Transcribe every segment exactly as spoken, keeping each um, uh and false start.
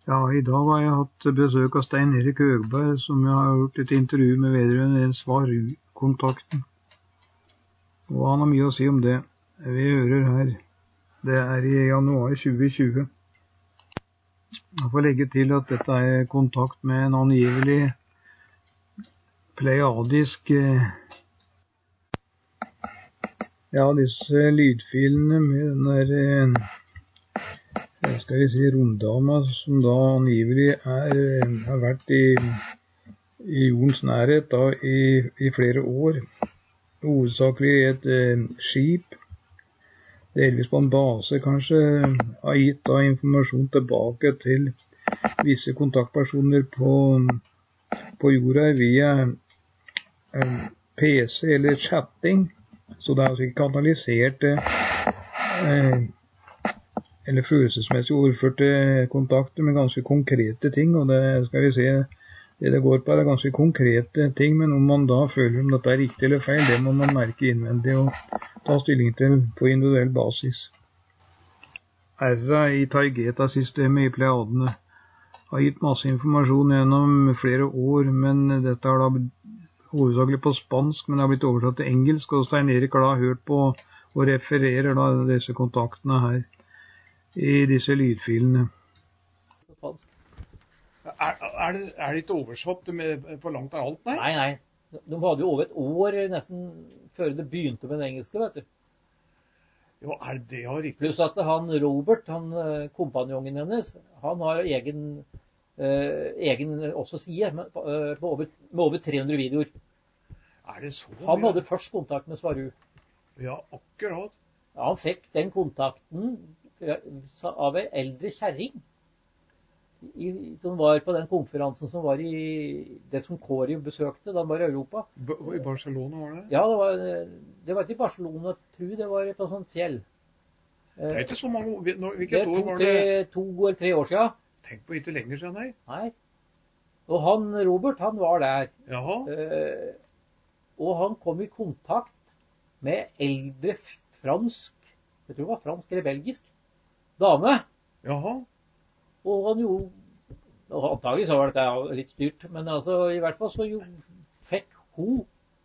Ja, i dag har jeg hatt besøk av Stein Erik Høgberg, som jeg har gjort et intervju med vedrørende den Svaru-kontakten. Og han har mye å si om det. Vi hører her. Det er i januar tjue tjue. Jeg får legge til at dette er kontakt med en angivelig pleiadisk eh, ja, disse lydfilene med den der eh, skal vi si romdama som da angivelig er, eh, har vært i, i jordens nærhet da i, i flere år. Hovedsakelig et eh, skip, delvis på en base kanskje, har gitt da informasjon tilbake til visse kontaktpersoner på, på jorda via eh, P C eller chatting. Så det er altså ikke kanaliserte eh, eller følelsesmessig overførte kontakter med ganske konkrete ting, og det skal vi se, det det går på er ganske konkrete ting, men om man da føler om dette er riktig eller feil, det må man merke innvendig og ta stilling til på individuell basis. R A i Taygeta-systemet i Pleiadene har gitt masse informasjon gjennom flere år, men dette har da hovedsakelig på spansk, men det har blitt oversatt til engelsk, og Stein Erik har da hørt på og refererer da disse kontaktene her i disse lydfilene. Er, er, det, er det ikke oversatt med, på langt av alt, nei? Nei, nei. De hadde jo over et år nesten før det begynte med det engelske, vet du. Jo, er det ja riktig? Pluss at han Robert, han kompanjongen hennes, han har egen, eh, egen også side med, med, over, med over tre hundre videoer. Er det så? Han hadde først kontakt med Svaru. Ja, akkurat. Ja, han fikk den kontakten av en eldre kjerring i, som var på den konferansen som var i det som Kåre besøkte da han var i Europa. B I Barcelona var det? Ja, det var, det var ikke i Barcelona, tror det var på sånt fjell. Det er ikke så mange, hvilket år var det? Det to eller tre år siden. Tenk på ikke lenger siden, nei. Nei. Og han, Robert, han var der. Jaha. Eh, og han kom i kontakt med eldre fransk, jeg tror det var fransk eller belgisk, dame. Jaha. Og han jo, og antagelig så var dette litt styrt, men altså i hvert fall så jo fikk hun,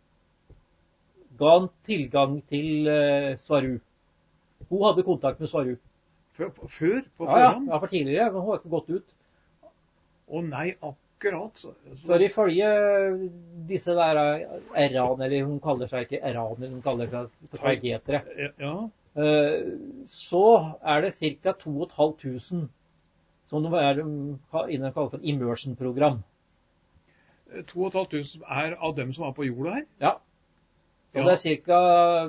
ga han tilgang til uh, Svaru. Hun hadde kontakt med Svaru. Før? Før på ja, ja, forhånd? ja, for tidligere, men hun har ikke gått ut. Å nei, akkurat. Så, så... For ifølge disse der eran, eller hun kaller seg ikke eraner, hun kaller seg taigetere. Ja. Så er det cirka to og et halvt tusen som de er inne kaller for immersion-program. To og et halvt tusen er av dem som er på jorda her? Ja. Og ja. det er cirka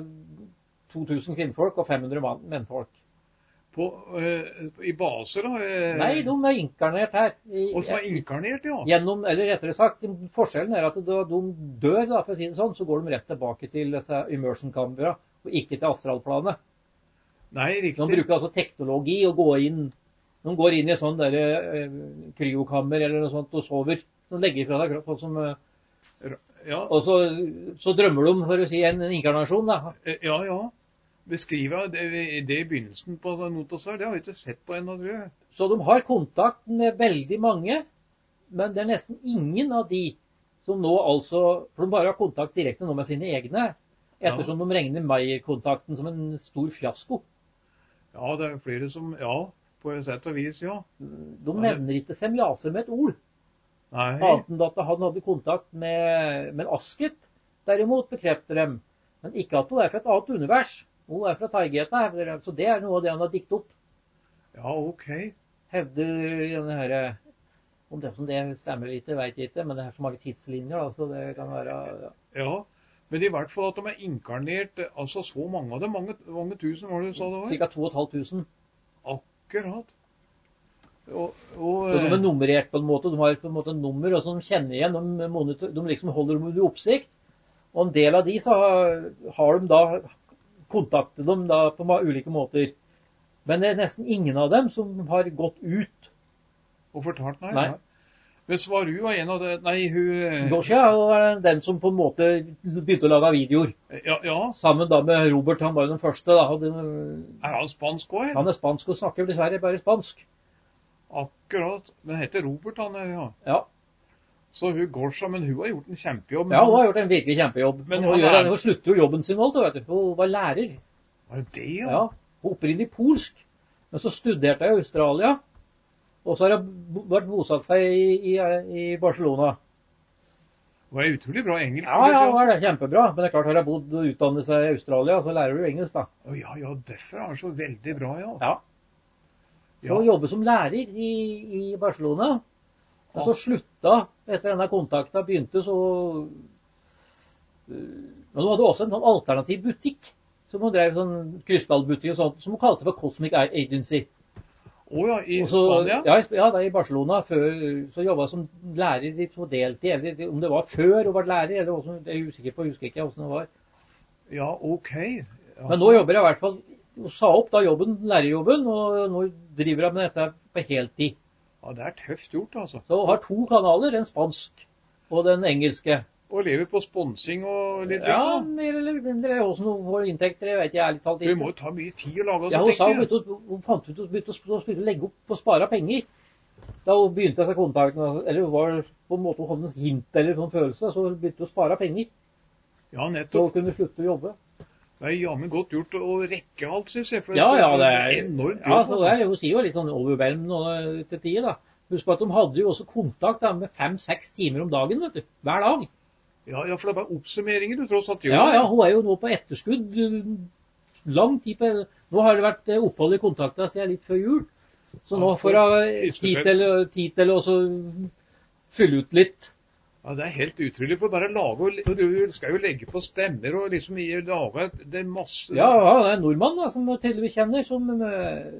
to tusen kvinnfolk og fem hundre mennfolk. På, uh, I baser da? Uh... Nei, de er inkarnert her. I, og som er inkarnert, ja. Gjennom, eller rettere sagt, forskjellen er at da de dør, da, for å si det sånn, så går de rett tilbake til disse immersion-kamera, og ikke til astralplanet. Nei, riktig. De bruker altså teknologi og gå inn, de går inn i sånn der uh, kryokammer eller noe sånt og sover. De legger fra deg kropp, som, uh, ja. Og så, så drømmer de, for å si, en, en inkarnasjon, da. Ja, ja. Beskriver det, det i begynnelsen på Notos her, det har vi ikke sett på ennå, tror jeg. Så de har kontakt med veldig mange, men det er nesten ingen av de som nå altså, for de bare har kontakt direkte nå med sine egne, ettersom ja. De regner Meyer-kontakten som en stor fiasko. Ja, det er flere som, ja, på et sett og vis, ja. De nevner ikke Semjase med et ord. Nei. Annet enn at han hadde kontakt med, med Asket, derimot bekrefter dem, men ikke at hun er fra et annet univers. Hun er fra Taygeta, så det er noe av det han har diktet opp. Ja, ok. Hevder denne her, om det som det stemmer litt, vet jeg ikke, men det er så mange tidslinjer, altså det kan være... Ja, ja, men i hvert fall at de er inkarnert, altså så mange av dem, mange, mange tusen, hva du sa det var? Cirka to og et halvt tusen. Akkurat. Og, og, så de er nummerert på en måte, de har på en måte nummer, og så de kjenner igjen, de, monitor, de liksom holder dem i oppsikt, og en del av de så har, har de da kontakte dem da på ulike måter. Men det er nesten ingen av dem som har gått ut. Og fortalt, nei? Nei. Men Svaru var en av det, nei, hun... Gosja var den som på en måte begynte å lage videoer. Ja, ja. Sammen da med Robert, han var jo den første da. Det... Er han spansk også? Han er spansk og snakker dessverre bare spansk. Akkurat. Den heter Robert, han her, ja. Ja. Så hun Gorsha, men hun har gjort en kjempejobb. Ja, hun har gjort en virkelig kjempejobb. Men hun, han gjør, er- hun slutter jo jobben sin nå, vet du. Hun var lærer. Var det det, ja? Ja, hun opprinnelig polsk. Men så studerte jeg i Australia. Og så har hun bo- vært bosatt seg i, i, i Barcelona. Var det utrolig bra engelsk? Ja, ja, det var det kjempebra. Men det er klart, har hun bodd og utdannet seg i Australia, så lærer du jo engelsk da. Å, ja, ja, derfor er han så veldig bra, ja. Ja. Så hun jobbet som lærer i, i Barcelona. Men så slutta etter denne kontakten, begynte så... Men hun hadde også en sånn alternativ butikk, som hun drev sånn krystallbutikk og sånt, som hun kalte for Cosmic Agency. Å ja, i Og så, Spania? ja, i- ja, da i Barcelona, før, så jobbet jeg som lærer på deltid, eller om det var før hun var lærer, eller også, det er jeg usikker på, jeg husker ikke hvordan det var. Ja, ok. Ja. Men nå jobber jeg i hvert fall, hun sa opp da jobben, lærerjobben, og nå driver jeg med dette på heltid. Ja, det er tøft gjort, altså. Så hun har to kanaler, den spansk og den engelske. Og lever på sponsing og litt Ja, dritt, da. mer eller mindre, også noen får inntekter, jeg vet ikke, ærlig talt For det ikke. må jo ta mye tid å lage, Ja, altså, hun sa hun, tenker jeg. begynte, å- hun fant ut, hun begynte å sp- å legge opp på å spare penger. Da hun begynte seg kontakten, eller hun var på en måte, hun hadde en hint eller sånn følelse, så hun begynte å spare penger. Ja, Så hun nettopp. kunne slutte å jobbe. Det er jammen godt gjort å rekke alt, synes jeg. For Ja, ja, det er, enormt ja, jobb, så det er, hun sier jo litt sånn overveldende til tider da. Husk på at de hadde jo også kontakt da, med fem-seks timer om dagen, vet du, hver dag. Ja, ja, for det er bare oppsummeringer du tross alt gjør. Ja, ja, hun er jo nå på etterskudd, uh, lang tid på, nå har det vært uh, opphold i kontakten siden litt før jul. Så nå Ja, for får hun uh, fiskefelt. tid til, tid til å så fylle ut litt. Ja, det er helt utrolig, for bare lage, og og du skal jo legge på stemmer og liksom i- lage et, det er masse... Ja, ja, det er en nordmann da, som jeg tydeligvis kjenner, som, uh,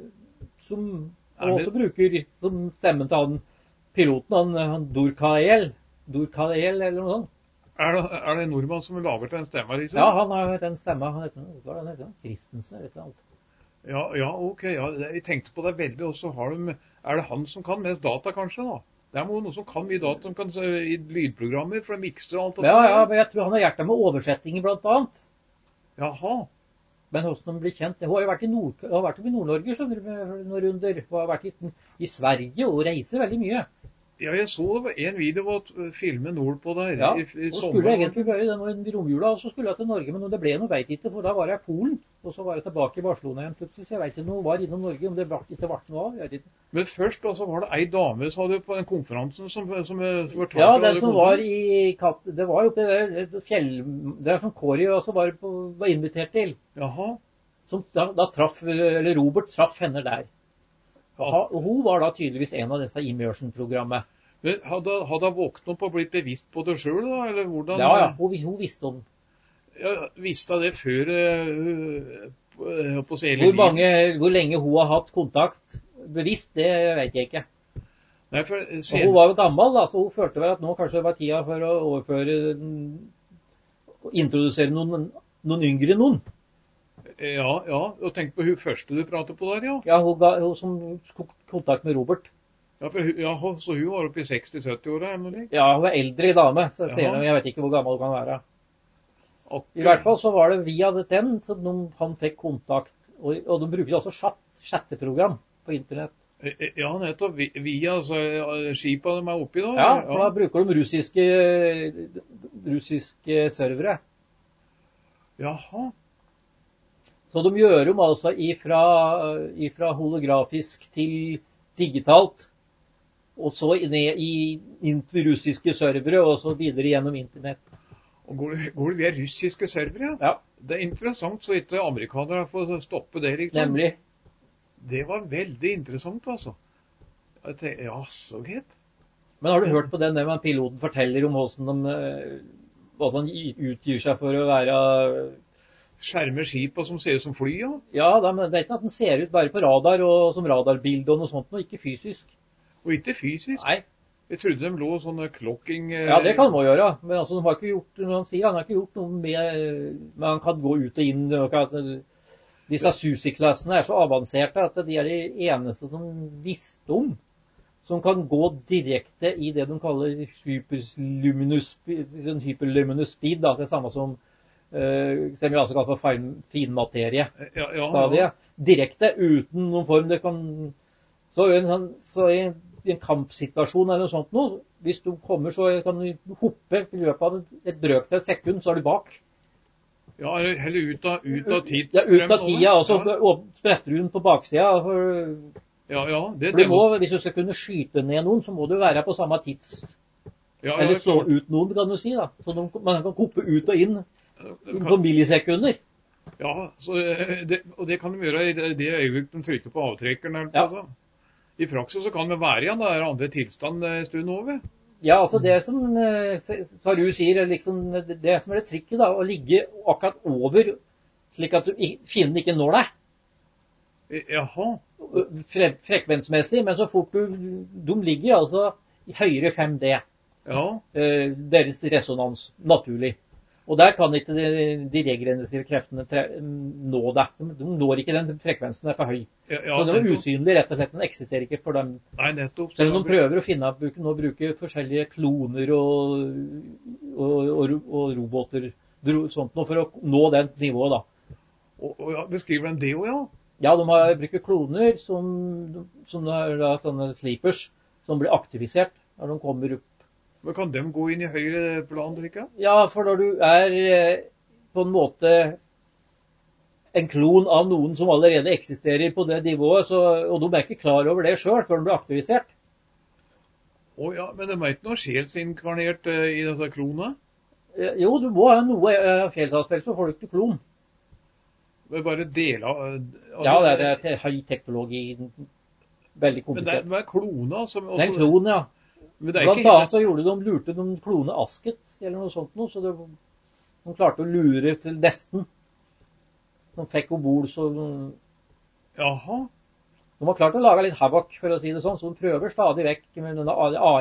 som Er det- også bruker som stemmen til han piloten, han, han Durkael, Durkael eller noe sånt. Er det, er det en nordmann som lager til en stemme, liksom? Ja, han har jo den stemmen, han heter, hva er det han heter? Christensen eller et eller annet. Ja, ja, ok, ja, det- jeg tenkte på det veldig, og så har de, er det han som kan mest data kanskje da? Det er noen som kan mye data, som kan eh, i lydprogrammer, for å mikse og alt det Ja, der. ja, men jeg tror han har hjertet med oversettinger blant annet. Jaha, Men hvordan de blir kjent, hun har jo vært i Nord, hun har vært i Nord-Norge, skjønner du, med noen runder. Hun har vært i, i Sverige og reiser veldig mye. ja, jeg så det var en video av at eh, filmen nordpå der Ja, i, i hun sommer. skulle egentlig bare det nå i romjula, og så skulle jeg til Norge, men det ble noe veit ikke, for da var jeg i Polen, og så var jeg tilbake i Barcelona igjen plutselig, så jeg vet ikke noe var innom Norge, om det ble, ikke ble noe av, jeg vet ikke. Men først da, så var det ei dame, sa du, på den konferansen som, som eh, fortalte Ja, hva den det som kom var til. i Katt, det var jo det der fjell, det er som Kåre også var, på, var invitert til, Jaha, som da, da traff, eller Robert traff henne der. Og, ha, og hun var da tydeligvis en av disse immersion-programmet. men hadde, hadde hun våknet opp og blitt bevisst på det selv da, eller hvordan? Ja, ja, hun, hun visste om Ja, visste hun det før uh, uh, på hele hvor, livet? mange, hvor lenge hun har hatt kontakt. Bevisst, det vet jeg ikke. Nei, for Og sen... hun var jo gammel, da, så hun følte vel at nå kanskje det var tida for å overføre, å introdusere noen, noen yngre noen. Ja, ja, og tenk på hun første du pratet på der, ja. Ja, hun, ga, hun som tok kontakt med Robert. Ja, for, hun- ja, så hun var oppe i seksti-sytti-åra, eller noe? Ja, hun er eldre dame, så jeg, ser, Jaha. jeg vet ikke hvor gammel hun kan være. Akkurat. I hvert fall så var det via den som de, han fikk kontakt, og, og de bruker også chat, chatteprogram på internett. Eh, eh, Ja, nettopp, vi- via altså, eh, skipa de er oppi da. Ja, eller? for da bruker de russiske, russiske servere. Jaha, Så de gjør om altså ifra, ifra holografisk til digitalt, og så ned i, inn til russiske servere, og så videre gjennom internett. og går det, går det via russiske servere, ja? Ja, Det er interessant, så ikke amerikanere får stoppe det, liksom. nemlig. Det var veldig interessant, altså. Jeg tenkte, ja, så greit. Men har du hørt på den der man piloten forteller om hvordan de, eh, hvordan de utgir seg for å være... Skjermer skipa som ser ut som fly, ja. Ja, da, men det er ikke at den ser ut bare på radar og som radarbilde og noe sånt, og ikke fysisk. Og ikke fysisk. Nei, Jeg trodde de lå sånne klokking... eh, ja, det kan man gjøre, men altså, de har ikke gjort, når han sier, han har ikke gjort noe med, men han kan gå ut og inn, og at disse Susi-klassene er så avanserte at de er de eneste som visste om, som kan gå direkte i det de kaller hyperluminous, sånn hyperluminous speed, da, det er samme som, uh, som vi altså kaller for fin, finmaterie. Ja, ja, Stadiet. ja. Direkte, uten noen form. Det kan Så, i en, sånn- så i en, i en kampsituasjon eller noe sånt noe, hvis du kommer så kan du hoppe i løpet av et brøk til et sekund, så er du bak. Ja, eller ut av, ut av tid. Ja, ut av tida, og så ja. spretter du den på baksida. For, Ja, ja. Det, for du må, hvis du skal kunne skyte ned noen, så må du være på samme tids. ja, ja, Eller slå klart. ut noen, kan du si da. Så de, man kan hoppe ut og inn Det kan- på millisekunder. Ja, så eh, det, og det kan de gjøre i det, det øyeblikk de trykker på avtrekkeren. Eller Ja. noe sånt. I praksis så kan det være igjen, det er andre tilstand en stund over. Ja, altså det som eh, Saru sier, er liksom det, det som er det trikket da, å ligge akkurat over, slik at du, i- fienden ikke når deg. Eh, Jaha. Fre, frekvensmessig, men så fort du, de ligger altså i høyere fem D, Ja. eh, deres resonans, naturlig. Og der kan ikke de, de regenerative kreftene tre, nå deg. De, de når ikke den frekvensen, den er for høy. Ja, ja, så de er nettopp. usynlige, rett og slett. Den eksisterer ikke for dem. Nei, nettopp. Selv om de prøver å finne, bruke, nå bruker forskjellige kloner og, og, og, og roboter, dro, sånt noe, for å nå den nivået da. Og, og ja, beskriver de det også, ja? Ja, de har bruker kloner som, som er da sånne sleepers, som blir aktivisert når de kommer opp. Men kan de gå inn i høyre plan, eller ikke? Ja, for når du er eh, på en måte en klon av noen som allerede eksisterer på det nivået, så, og de er ikke klar over det selv før de blir aktivisert. Å ja, men de er ikke noe sjelsinkarnert eh, i disse klonene? Eh, Jo, du må ha noe eh, fjellsatsfelt, så får du ikke klon. Men bare deler av... altså, Ja, det er, det er te- høy teknologi, veldig Men det er, komplisert. det er kloner som... Det er en klon, ja. Men det er Blant ikke annet så gjorde de, lurte de klone Asket, eller noe sånt noe, så det, de klarte å lure til nesten. Som fikk ombord, så de, Jaha. de har klart å lage litt havoc, for å si det sånn, så de prøver stadig vekk med denne A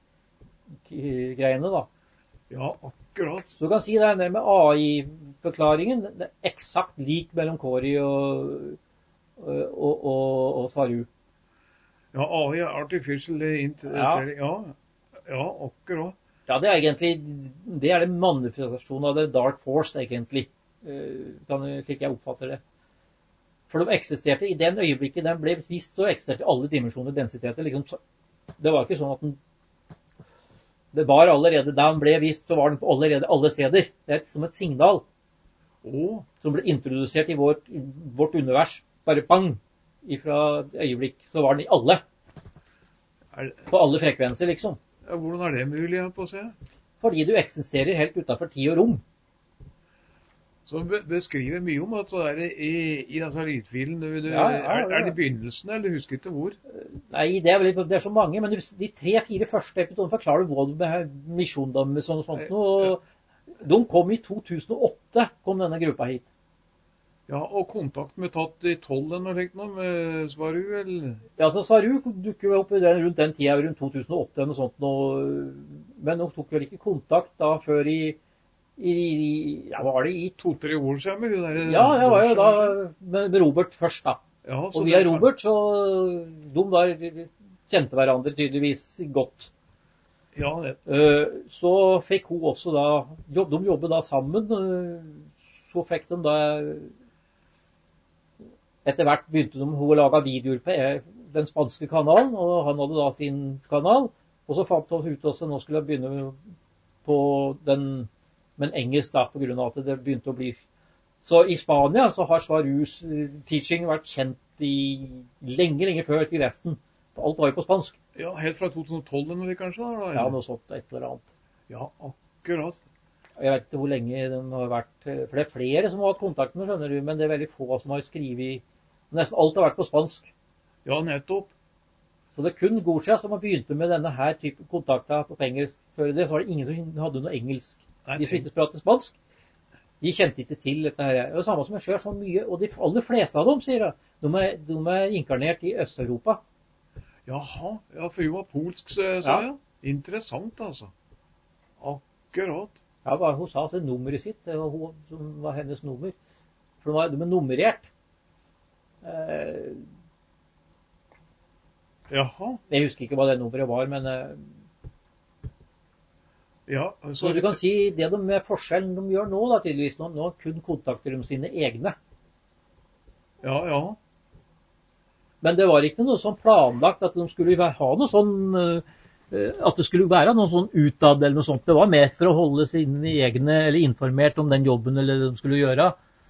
I-greiene da. Ja, akkurat. Så du kan si det her med A I-forklaringen, det er eksakt lik mellom Kori og, og, og, og Saru. Ja, A I, Artificial Intelligence. Ja. ja, akkurat. Ja, det er egentlig, det er det manifestasjonen av det Dark Force, egentlig, eh, kan, slik jeg oppfatter det. For de eksisterte i den øyeblikket den ble vist, så eksisterte alle dimensjoner densiteter. Liksom, så- det var ikke sånn at den, det var allerede, da den ble vist, så var den på allerede alle steder. Det er et, som et signal Å, som ble introdusert i vårt, vårt univers. Bare bang, ifra et øyeblikk, så var den i alle. er, På alle frekvenser, liksom. ja, hvordan er det mulig jeg på å se? Fordi du eksisterer helt utenfor tid og rom. Så be beskriver mye om at så er det i, i denne lydfilen, du, du, Ja, ja, ja. Er, er det begynnelsen, eller husker ikke hvor? Nei, det er, vel, det er så mange, men de tre-fire første episodene forklarer hva det med misjon med sånn og sånt. Og de kom i to tusen og åtte, kom denne gruppa hit. Ja, og kontakt med tatt i tolv eller noe, noe med Svaru, eller? Ja, så Saru dukker jo opp i den, rundt den tida, rundt to tusen og åtte eller noe sånt. Og, men de tok vel ikke kontakt da før i, i ja, hva var det i To-tre år siden, hun der... Ja, det var jo da med Robert først da. Ja, så Og via det- Robert, så de var, kjente hverandre tydeligvis godt. Ja, det. Eh, Så fikk hun også da, jobb, de jobbet da sammen, eh, så fikk de da, etter hvert begynte de hun å lage videoer på den spanske kanalen, og han hadde da sin kanal, og så fant hun ut også, nå skulle jeg begynne på den, men engelsk da, på grunn av at det begynte å bli. Så i Spania så har Svarus teaching vært kjent i lenge, lenge før til resten. Alt var jo på spansk. Ja, helt fra to tusen og tolv eller noe, kanskje? Da, Ja, noe sånt, et eller annet. Ja, akkurat. Jeg vet ikke hvor lenge de har vært, for det er flere som har hatt kontakt med, skjønner du, men det er veldig få som har skrivet, nesten alt har vært på spansk. Ja, nettopp. Så det er kun Gosia som har begynt med denne her type kontakter på engelsk. Før det så var det ingen som hadde noe engelsk. Nei, De som ikke pratet spansk, de kjente ikke til dette her. Det er det samme som skjer så mye, og de aller fleste av dem, sier jeg, de er, de er inkarnert i Øst-Europa. Jaha, ja, for hun var polsk, sa Ja. jeg. Interessant, altså. Akkurat. Ja, hva hun sa, så nummeret sitt, det var, hun, som var hennes nummer. For de, var, de er nummerert. Eh, Jaha, jeg husker ikke hva det nummeret var, men eh, ja. så du kan si det de med forskjellen de gjør nå, da tydeligvis, nå, nå kun kontakter de sine egne. Ja, ja. Men det var ikke noe sånn planlagt at de skulle ha noe sånn, at det skulle være noe sånn utad eller noe sånt. Det var mer for å holde sine egne, eller informert om den jobben eller det de skulle gjøre.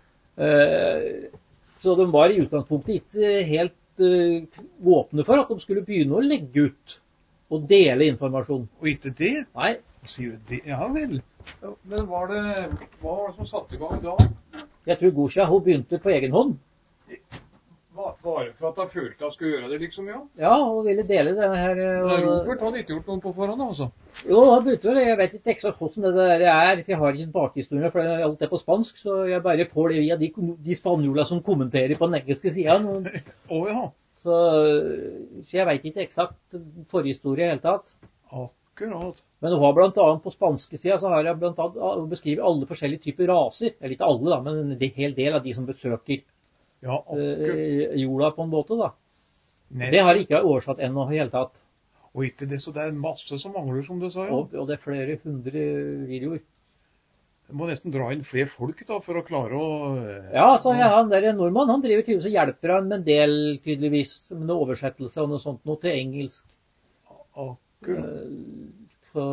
Så de var i utgangspunktet ikke helt åpne for at de skulle begynne å legge ut og dele informasjon. Og ikke det? Nei. Sier du det? Ja vel. Men var det, hva var det som satte i gang da? Jeg tror Gusha, hun begynte på egen hånd. Bare for at han følte at han skulle gjøre det, liksom, ja? Ja, hun ville dele det her. Men Robert hadde ikke gjort noen på forhånd, altså? Jo, han begynte vel. Jeg vet ikke eksakt hvordan det der er, for jeg har ikke en bakhistorie, for alt er på spansk, så jeg bare får det via de, de spanjola som kommenterer på den engelske siden. Å oh, ja. Så, så jeg vet ikke eksakt forhistorie i hele tatt. Akkurat. Men hun har blant annet på spanske siden, så har jeg blant annet beskrivet alle forskjellige typer raser. Eller ikke alle da, men en hel del av de som besøker ja, uh, jorda på en måte da. Nei. Det har jeg ikke oversatt ennå i hele tatt. Og ikke det, så det er masse som mangler, som du sa, ja. Og, og det er flere hundre videoer. Du må nesten dra inn flere folk da, for å klare å... Ja, så ja, han der nordmann, han driver tydeligvis og hjelper han med en del, tydeligvis, med noe oversettelse og noe sånt, noe til engelsk. Akkurat. Så...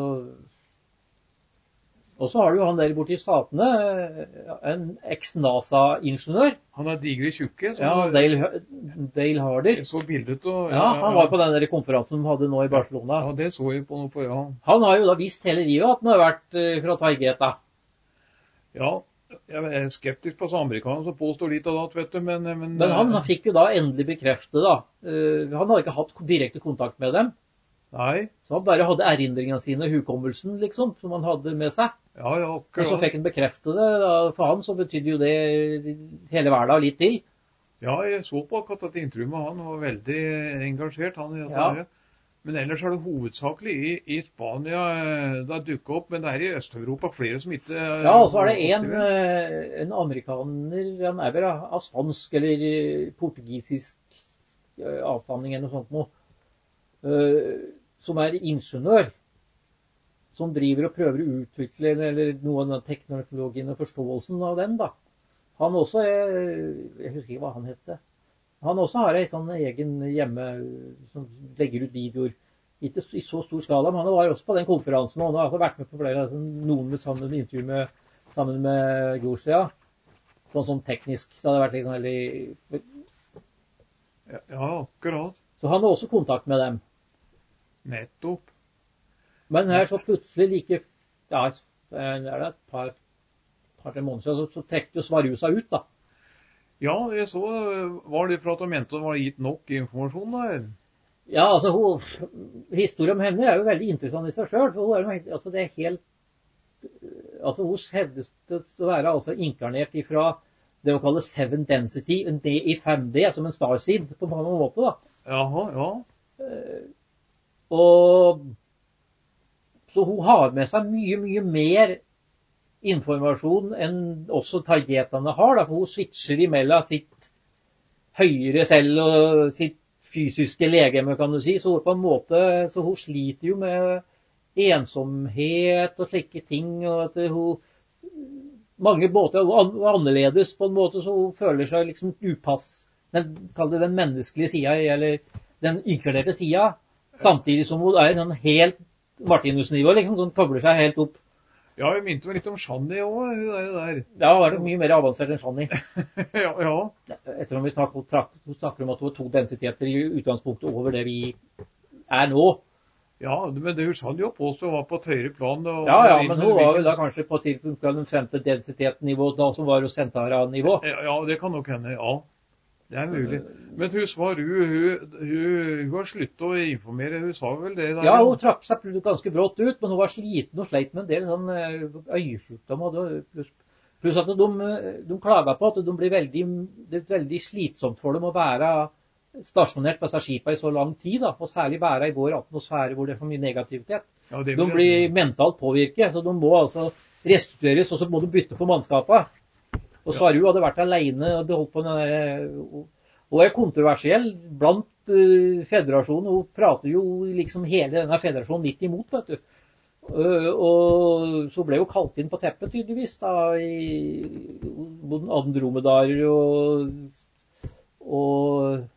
Og så har du han der borte i statene, en eks-NASA-ingeniør. Han er digre tjukke. Ja, Dale, Dale Harder. Jeg så bildet og... Ja, han var på den der konferansen de hadde nå i Barcelona. Ja, det så jeg på noe på, ja. Han har jo da visst hele livet at han har vært fra Taigeta. Ja, jeg er skeptisk på amerikanerne som påstår litt av det, vet du, men... Men, men han fikk jo da endelig bekreftet da. Han hadde ikke hatt direkte kontakt med dem. Nei. Så han bare hadde erindringene sine, hukommelsen liksom, som han hadde med seg. Ja, ja, akkurat. Og så fikk han bekreftet det, da, for han så betydde jo det hele hverdag litt til. Ja, jeg så på akkurat at intervjuet med han var veldig engasjert, han i dette ja. her. Men ellers er det hovedsakelig i, i Spania det har dukket opp, men det er i Øst-Europa flere som ikke... Ja, og så er det en, en amerikaner, han er vel av spansk eller portugisisk avstamning eller noe sånt noe, som er ingeniør, som driver og prøver å utvikle eller noe av den teknologien og forståelsen av den da. Han også er, jeg husker ikke hva han heter, han også har en sånn egen hjemme som legger ut videoer, ikke i så stor skala, men han var også på den konferansen, og han har også vært med på flere, noen med sammen med intervju med, sammen med Gusha, sånn som teknisk, det hadde vært litt veldig... Ja, ja, akkurat. Så han har også kontakt med dem. Nettopp. Men her så plutselig like, ja, er det et par, par tre måneder siden, så, så trekte jo Svarusa ut da. Ja, jeg så, var det for at de mente det var gitt nok informasjon da? Ja, altså, hun, historien om henne er jo veldig interessant i seg selv, for hun er jo, altså, det er helt, altså, hun hevdes å være altså inkarnert ifra det å kalle seven density, en D i fem D, som en starseed på mange måter da. Jaha, ja. Og så hun har med seg mye, mye mer informasjon enn også targetene har, da, for hun switcher imellom sitt høyere selv og sitt fysiske legeme, kan du si, så på en måte, så hun sliter jo med ensomhet og slike ting, og at hun, mange måter, hun er annerledes på en måte, så hun føler seg liksom upass, den, kall det den menneskelige siden, eller den inkluderte siden, samtidig som hun er sånn helt Martinus-nivå, liksom, sånn kobler seg helt opp. Ja, jeg minte meg litt om Shani også, det der. Ja, det er mye mer avansert enn Shani. ja, ja. Etter om vi snakker om at hun har to densiteter i utgangspunktet over det vi er nå. Ja, men det Shani jo påstod var på et høyere plan. Og, ja, ja, men hun var jo da kanskje på tidspunkt den femte densitetnivå, da som var jo Centaura-nivå. Ja, ja, det kan nok hende, ja. Det er mulig. Men hun svar, hun, hun, hun, hun har sluttet å informere, hun sa vel det der? Ja, hun trakk seg ganske brått ut, men hun var sliten og sleit med en del sånn øyesykdom. Pluss, pluss at de, de klaget på at de blir veldig, det er veldig slitsomt for dem å være stasjonert på disse skipene i så lang tid, da, og særlig være i vår atmosfære hvor det er for mye negativitet. Ja, de blir si. mentalt påvirket, så de må altså restitueres, og så må de bytte på mannskapet. Og Svaru hadde vært alene og det holdt på den der, og er kontroversiell blant uh, federasjonen, og prater jo liksom hele denne federasjonen litt imot, vet du. Uh, og så ble jo kalt inn på teppet tydeligvis da, i Andromedarer og, og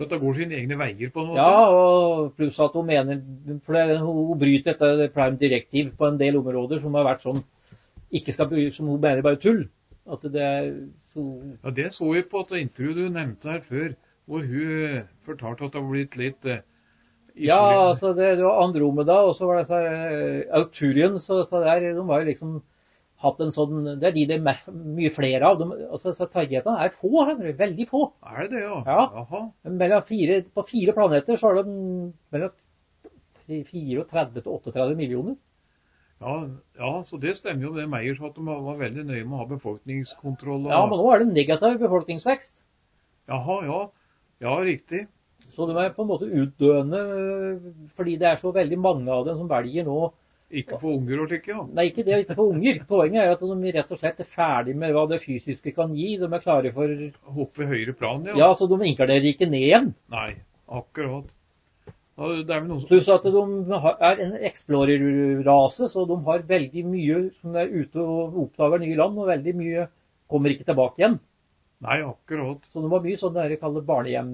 For at det går sine egne veier på en måte. Ja, og pluss at hun mener, for det, hun bryter dette Prime Directive på en del områder som har vært sånn, ikke skal bry, som hun mener bare tull. At det er så... Ja, det så jeg på et intervju du nevnte her før, hvor hun fortalte at det har blitt litt uh, Ja, altså det, det var Andromeda, og så var det så, uh, Arcturians, og så der, de var jo liksom hatt en sånn, det er de det er mye flere av, de, altså så targetene er få, Henry, veldig få. Er det det, ja? Ja, Jaha. Mellom fire, på fire planeter så har de mellom fireogtretti til otteogtretti millioner. Ja, ja, så det stemmer jo det Meyer sa at de var veldig nøye med å ha befolkningskontroll. Og... Ja, men nå er det negativ befolkningsvekst. Jaha, ja, ja, riktig. Så de er på en måte utdøende, fordi det er så veldig mange av dem som velger nå. Ikke for unger og slik, ja. Nei, ikke det, ikke for unger. Poenget er at de rett og slett er ferdig med hva det fysiske kan gi. De er klare for... Hoppe høyere plan, ja. Ja, så de inkarnerer ikke ned igjen. Nei, akkurat. Det er vel noen som... Pluss at de er en explorer-rase, så de har veldig mye som er ute og oppdager nye land, og veldig mye kommer ikke tilbake igjen. Nei, akkurat. Så de har mye sånn der kallet barnehjem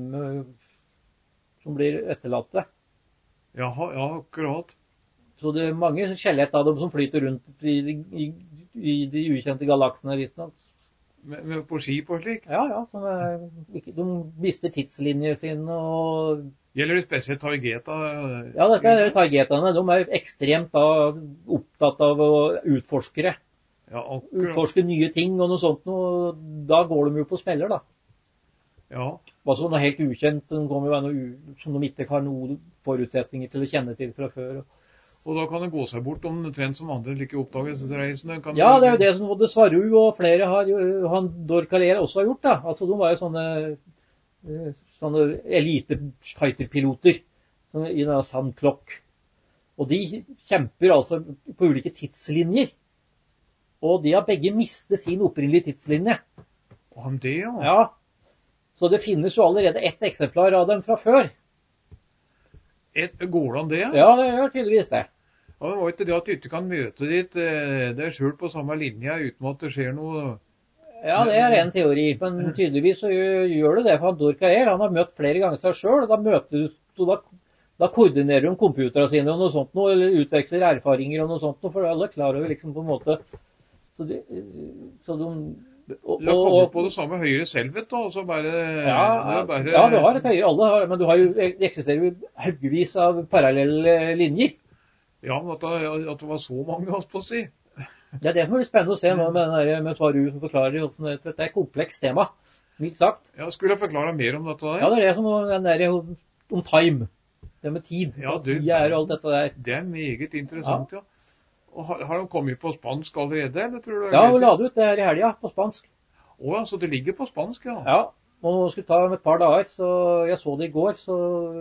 som blir etterlatte. Jaha, ja, akkurat. Så det er mange skjelett av dem som flyter rundt i, i, i de ukjente galaksene, visstnok. Med, med på skip og slik? Ja, ja. Som er, ikke, de mister tidslinjer sine og... Gjelder det spesielt Taigeta? Ja, dette er Taigetane. De er ekstremt da, opptatt av å utforske det. Ja, utforske nye ting og noe sånt, og da går de jo på smeller, da. Ja. Altså noe helt ukjent, de kommer jo noe som de ikke har noen forutsetninger til å kjenne til fra før. Og da kan det gå seg bort om trend som andre like oppdagelsesreisende. Ja, det er jo det som både Svaru og flere har, han Dorkaler også har gjort, da. Altså, de var jo sånne... sånne elite-fighter-piloter i denne Sandklokk. Og de kjemper altså på ulike tidslinjer. Og de har begge mistet sin opprinnelige tidslinje. Og han det, ja? Ja. Så det finnes jo allerede ett eksemplar av dem fra før. Et, går det an det, ja? Ja, det gjør tydeligvis det. Ja, det var ikke det at du ikke kan møte ditt det er selv på samme linje uten at det skjer noe... Ja, det er en teori, men tydeligvis så gjør det det, for han Dorkael, han har møtt flere ganger seg selv, og da møter du, da, da koordinerer de computerne sine og noe sånt, noe, eller utveksler erfaringer og noe sånt, for alle klarer liksom på en måte, så de, så de og, du har kommet på det samme høyere selv, vet du, og så bare... Ja, bare, ja, du har et høyere, alle har, men du har jo, det eksisterer jo haugevis av parallelle linjer. Ja, men at det, at det var så mange, holdt på å si. Det er det som er litt spennende å se nå med, den med Svaru som forklarer hvordan det er et komplekst tema, mildt sagt. Ja, skulle jeg forklare mer om dette der? Ja, det er det som den der om time, det med tid, ja, det, tid er og alt dette der. Det er meget interessant, ja. ja. Og har, har de kommet på spansk allerede, eller tror du? Ja, hun la det ut det her i helgen på spansk. Åja, så det ligger på spansk, ja. Ja, og nå skulle ta om et par dager, så jeg så det i går, så...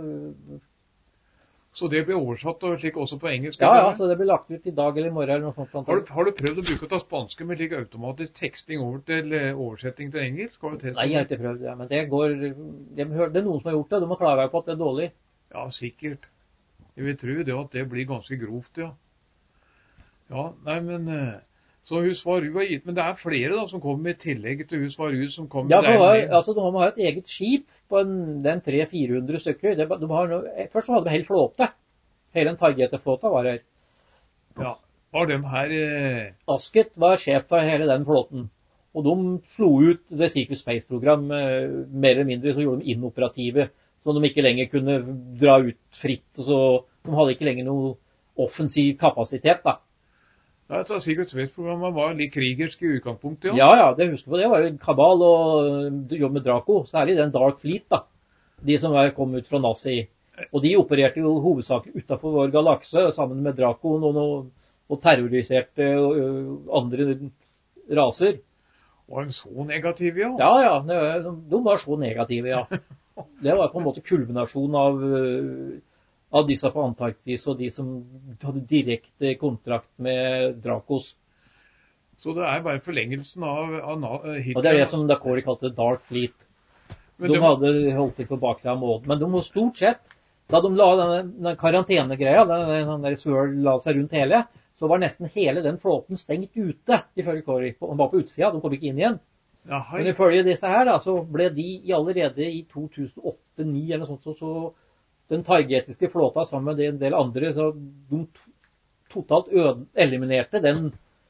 Så det blir oversatt og slik også på engelsk? Ja, ja, så det blir lagt ut i dag eller i morgen eller noe sånt. Har du, har du prøvd å bruke ta spanske med slik automatisk teksting over til oversetting til engelsk? Har du testet? Nei, jeg har ikke prøvd det, men det går... Jeg hørte det er noen som har gjort det, de har klaget på at det er dårlig. Ja, sikkert. Jeg vil tro det at det blir ganske grovt, ja. Ja, nei, men... Så Husvaru har gitt, men det er flere da som kommer i tillegg til Husvaru som kommer... Ja, for har, altså, de må ha et eget skip på en, den tre til fire hundre stykker. De, de har noe, først så hadde de hele flåte. Hele en Taigeta-flåta var her. Ja, var de her... Eh... Asket var sjef for hele den flåten. Og de slo ut det Secret Space-program, eh, mer eller mindre, så gjorde de inoperative, så de ikke lenger kunne dra ut fritt, så de hadde ikke lenger noe offensiv kapasitet da. Ja, så Secret Space-programmet var litt krigersk i utgangspunktet, ja. Ja, ja, det husker på det var jo Kabal og jobb med Draco, særlig den Dark Fleet da, de som var, kom ut fra Nazi. Og de opererte jo hovedsakelig utenfor vår galakse, sammen med Draco og, og, og terroriserte og, og andre raser. Var de så negative, ja? Ja, ja, de, de var så negative, ja. Det var på en måte kulminasjon av... av disse på Antarktis og de som hadde direkte kontrakt med Dracos. Så det er bare forlengelsen av, av Hitler? Og det er det som Dakori kalte Dark Fleet. Men de, de hadde holdt det på baksiden av måten. Men de var stort sett, da de la denne, denne karantenegreia, den, den der Swirl la seg rundt hele, så var nesten hele den flåten stengt ute, ifølge Kori. De var på utsida, de kom ikke inn igjen. Ja, hei. Men ifølge disse her, da, så ble de i allerede i to tusen åtte til to tusen ni eller noe sånt, så, så den targetiske flåta sammen med en del andre, så de totalt øde, eliminerte den,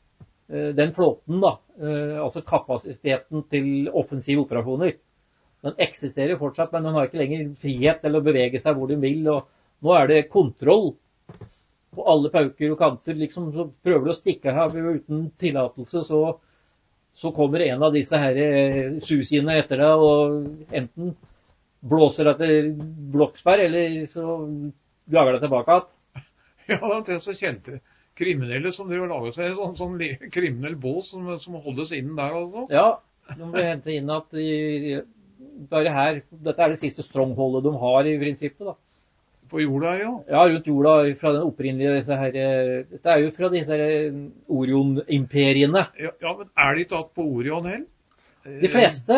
den flåten, da, altså kapasiteten til offensive operasjoner. Den eksisterer fortsatt, men den har ikke lenger frihet til å bevege seg hvor den vil, og nå er det kontroll på alle pauker og kanter, liksom, så prøver du å stikke her uten tillatelse, så, så kommer en av disse her susiene etter deg, og enten blåser deg til blokksperr, eller så jager deg tilbake igjen. Ja, det er så kjente kriminelle som driver og lager seg en sånn, sånn kriminell bås som, som holdes inn der, altså. Ja, de ble hentet inn at de, bare her, dette er det siste strongholdet de har i prinsippet, da. På jorda her, ja? Ja, rundt jorda, fra den opprinnelige, disse her, dette er jo fra disse Orion-imperiene. Ja, ja, men er de tatt på Orion heller? De fleste,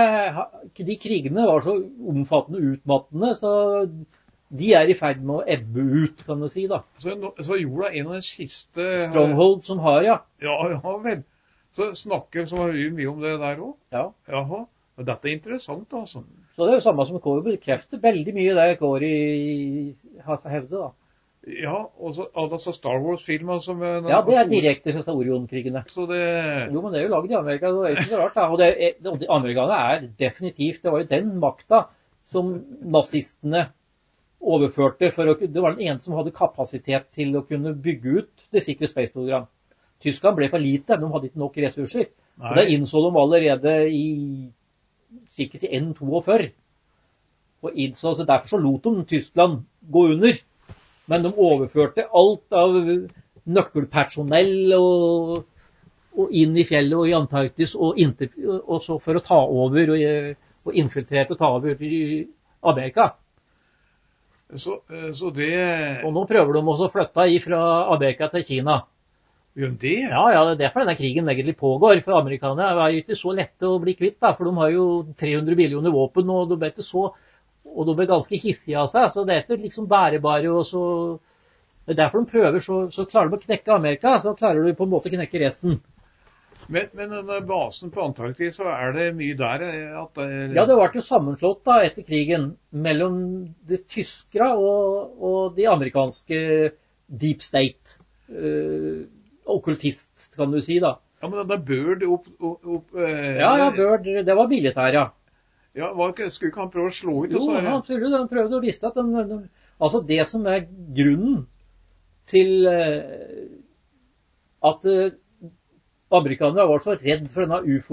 de krigene var så omfattende utmattende, så de er i ferd med å ebbe ut, kan du si, da. Så, så jorda er en av den siste... Stronghold som har, ja. Ja, ja, vel. Så snakker så mye om det der også? Ja. Jaha. Og dette er interessant, altså. Så det er jo samme som Kåre bekrefter veldig mye det Kåre har hevdet, da. Ja, og så altså Star Wars-filmer som... Ja, det er direkte fra Orion-krigene. Så det... Jo, men det er jo laget i Amerika, det er ikke så rart, da. Og, det er, og de amerikanerne er definitivt, det var jo den makta som nazistene overførte, for å, det var den ene som hadde kapasitet til å kunne bygge ut det sikre space-program. Tyskland ble for lite, de hadde ikke nok ressurser. Nei. Og det innså de allerede i... sikkert i N to-og-fyrre. Og innså, så derfor så lot de Tyskland gå under. Men de overførte alt av nøkkelpersonell og, og inn i fjellet og i Antarktis, og, inntil, og så for å ta over og, og infiltrere og ta over i Amerika. Så, så det... Og nå prøver de også å flytte fra Amerika til Kina. Gjør de det? Ja, ja, det er derfor denne krigen egentlig pågår, for amerikanerne er jo ikke så lette å bli kvitt, da, for de har jo tre hundre millioner våpen, og de ble ikke så, og de ble ganske hissige av seg, så det er ikke liksom bærebare, og så, det er derfor de prøver, så, så klarer de å knekke Amerika, så klarer de på en måte å knekke resten. Men, men denne basen på Antarktis, så er det mye der at det... Ja, det var jo sammenslått da etter krigen, mellom de tyskere og, og de amerikanske Deep State, øh, okkultist, kan du si, da. Ja, men det Byrd opp... opp, opp eh, ja, ja, Byrd, det var militær, ja. Ja, var ikke, skulle ikke han prøve å slå ut? Jo, ja, absolutt, han prøvde å vise at de, de, altså det som er grunnen til eh, at eh, amerikanerne var så redd for denne U F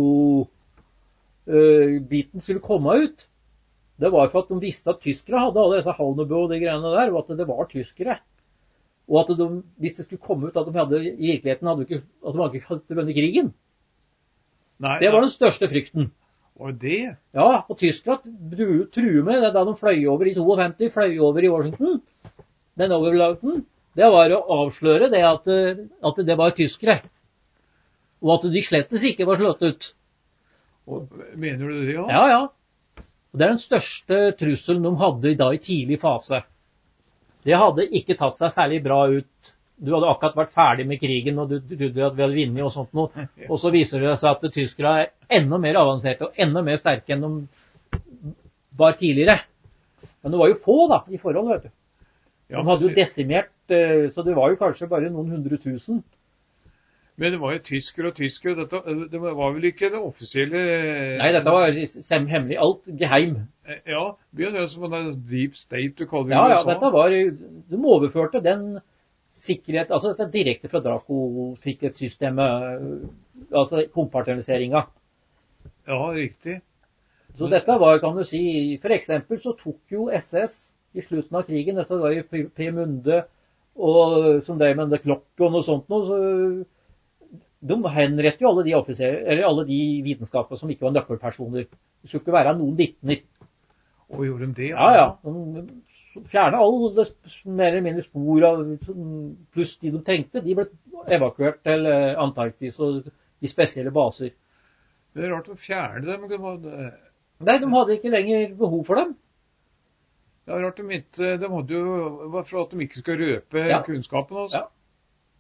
O-biten eh, skulle komme ut, det var for at de visste at tyskere hadde alle disse Halnebø og de greiene der, og at det var tyskere. Og at de, hvis det skulle komme ut at de hadde, i virkeligheten hadde ikke, at de ikke hadde vunnet krigen. Nei, det var den største frykten. Og det? Ja, og Tyskland truer med det da de fløy over i femtito, fløy over i Washington, den overlaten, det var å avsløre det at, at det var tyskere. Og at de slettes ikke var slått ut. Og, mener du det, ja? Ja, ja. Og det er den største trusselen de hadde da i tidlig fase. Det hadde ikke tatt seg særlig bra ut. Du hadde akkurat vært ferdig med krigen, og du trodde at vi hadde vunnet og sånt noe. Og så viser det seg at tyskere er enda mer avanserte og enda mer sterke enn de var tidligere. Men det var jo få da, i forhold, vet du. De hadde jo desimert, så det var jo kanskje bare noen hundre tusen. Men det var jo tyskere og tyskere, dette, det var vel ikke det offisielle... Nei, dette var hemmelig, alt geheim. Ja, det er som en deep state du kaller det. Ja, ja, dette var, de overførte den sikkerhet, altså dette er direkte fra Draco-sikkerhetssystemet, altså kompartmentaliseringen. Ja, riktig. Så dette var, kan du si, for eksempel så tok jo S S i slutten av krigen, dette var jo P-Munde, og som det med det klokken og sånt noe, så... De henrettet jo alle de offiserer, eller alle de vitenskaper som ikke var nøkkelpersoner. Det skulle ikke være noen vitner. Og gjorde de det? Ja, ja. De fjernet alle mer eller mindre spor av, pluss de de trengte. De ble evakuert til Antarktis og de spesielle baser. Det er rart å fjerne dem. Nei, de hadde ikke lenger behov for dem. Det er rart de ikke, de hadde jo, for at de ikke skulle røpe ja. kunnskapen også. Ja.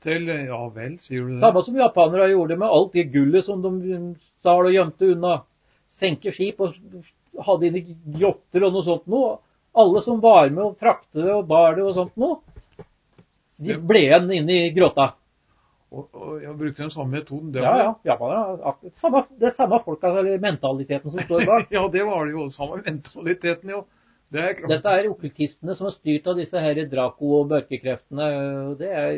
Til, ja vel, sier du det? Samme som japanere gjorde med alt det gullet som de stal og gjemte unna. Senke skip og hadde inn i grotter og noe sånt noe. Alle som var med og frakte det og bar det og sånt noe, de ble igjen inne i grotta. Og, og jeg brukte den samme metoden. Det ja, var... ja, japanere. Samme, det er samme folk, altså mentaliteten som står bak. Ja, det var det jo. Samme mentaliteten, jo. Det er klart. Dette er okkultistene som har styrt av disse her Draco og mørkekreftene. Og det er...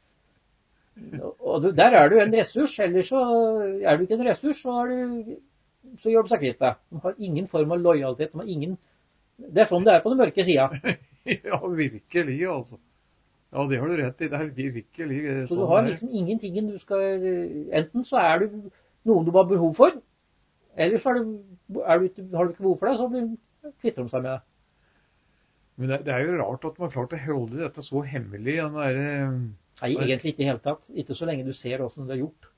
Og der er du en ressurs, ellers så er du ikke en ressurs, så, er du, så gjør du seg kvitt deg. De har ingen form av lojalitet, de har ingen... Det er sånn det er på den mørke siden. Ja, virkelig, altså. Ja, det har du rett i, det er virkelig sånn. Så du har liksom ingenting du skal... Enten så er du noen du har behov for, eller så er du, er du, har du ikke behov for deg, så blir kvitter de seg med deg. Men det, det er jo rart at man har klart å holde dette så hemmelig. Den der, Nei, egentlig ikke i hele tatt. Ikke så lenge du ser hvordan det er gjort.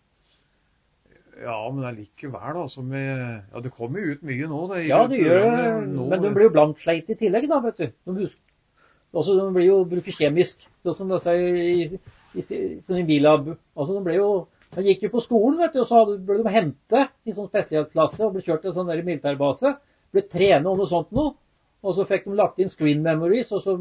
Ja, men det er likevel da, som med, ja, det kommer jo ut mye nå. Det, ja, det gjør det, men de blir jo blanksleit i tillegg da, vet du. De, husker, altså, de blir jo brukt kjemisk, sånn som det sier i, i, i, sånn i bilab. Altså, de ble jo, de gikk jo på skolen, vet du, og så hadde, ble de hentet i sånn spesialklasse og ble kjørt til en sånn der militærbase, ble trenet og noe sånt noe, og så fikk de lagt inn screen memories og så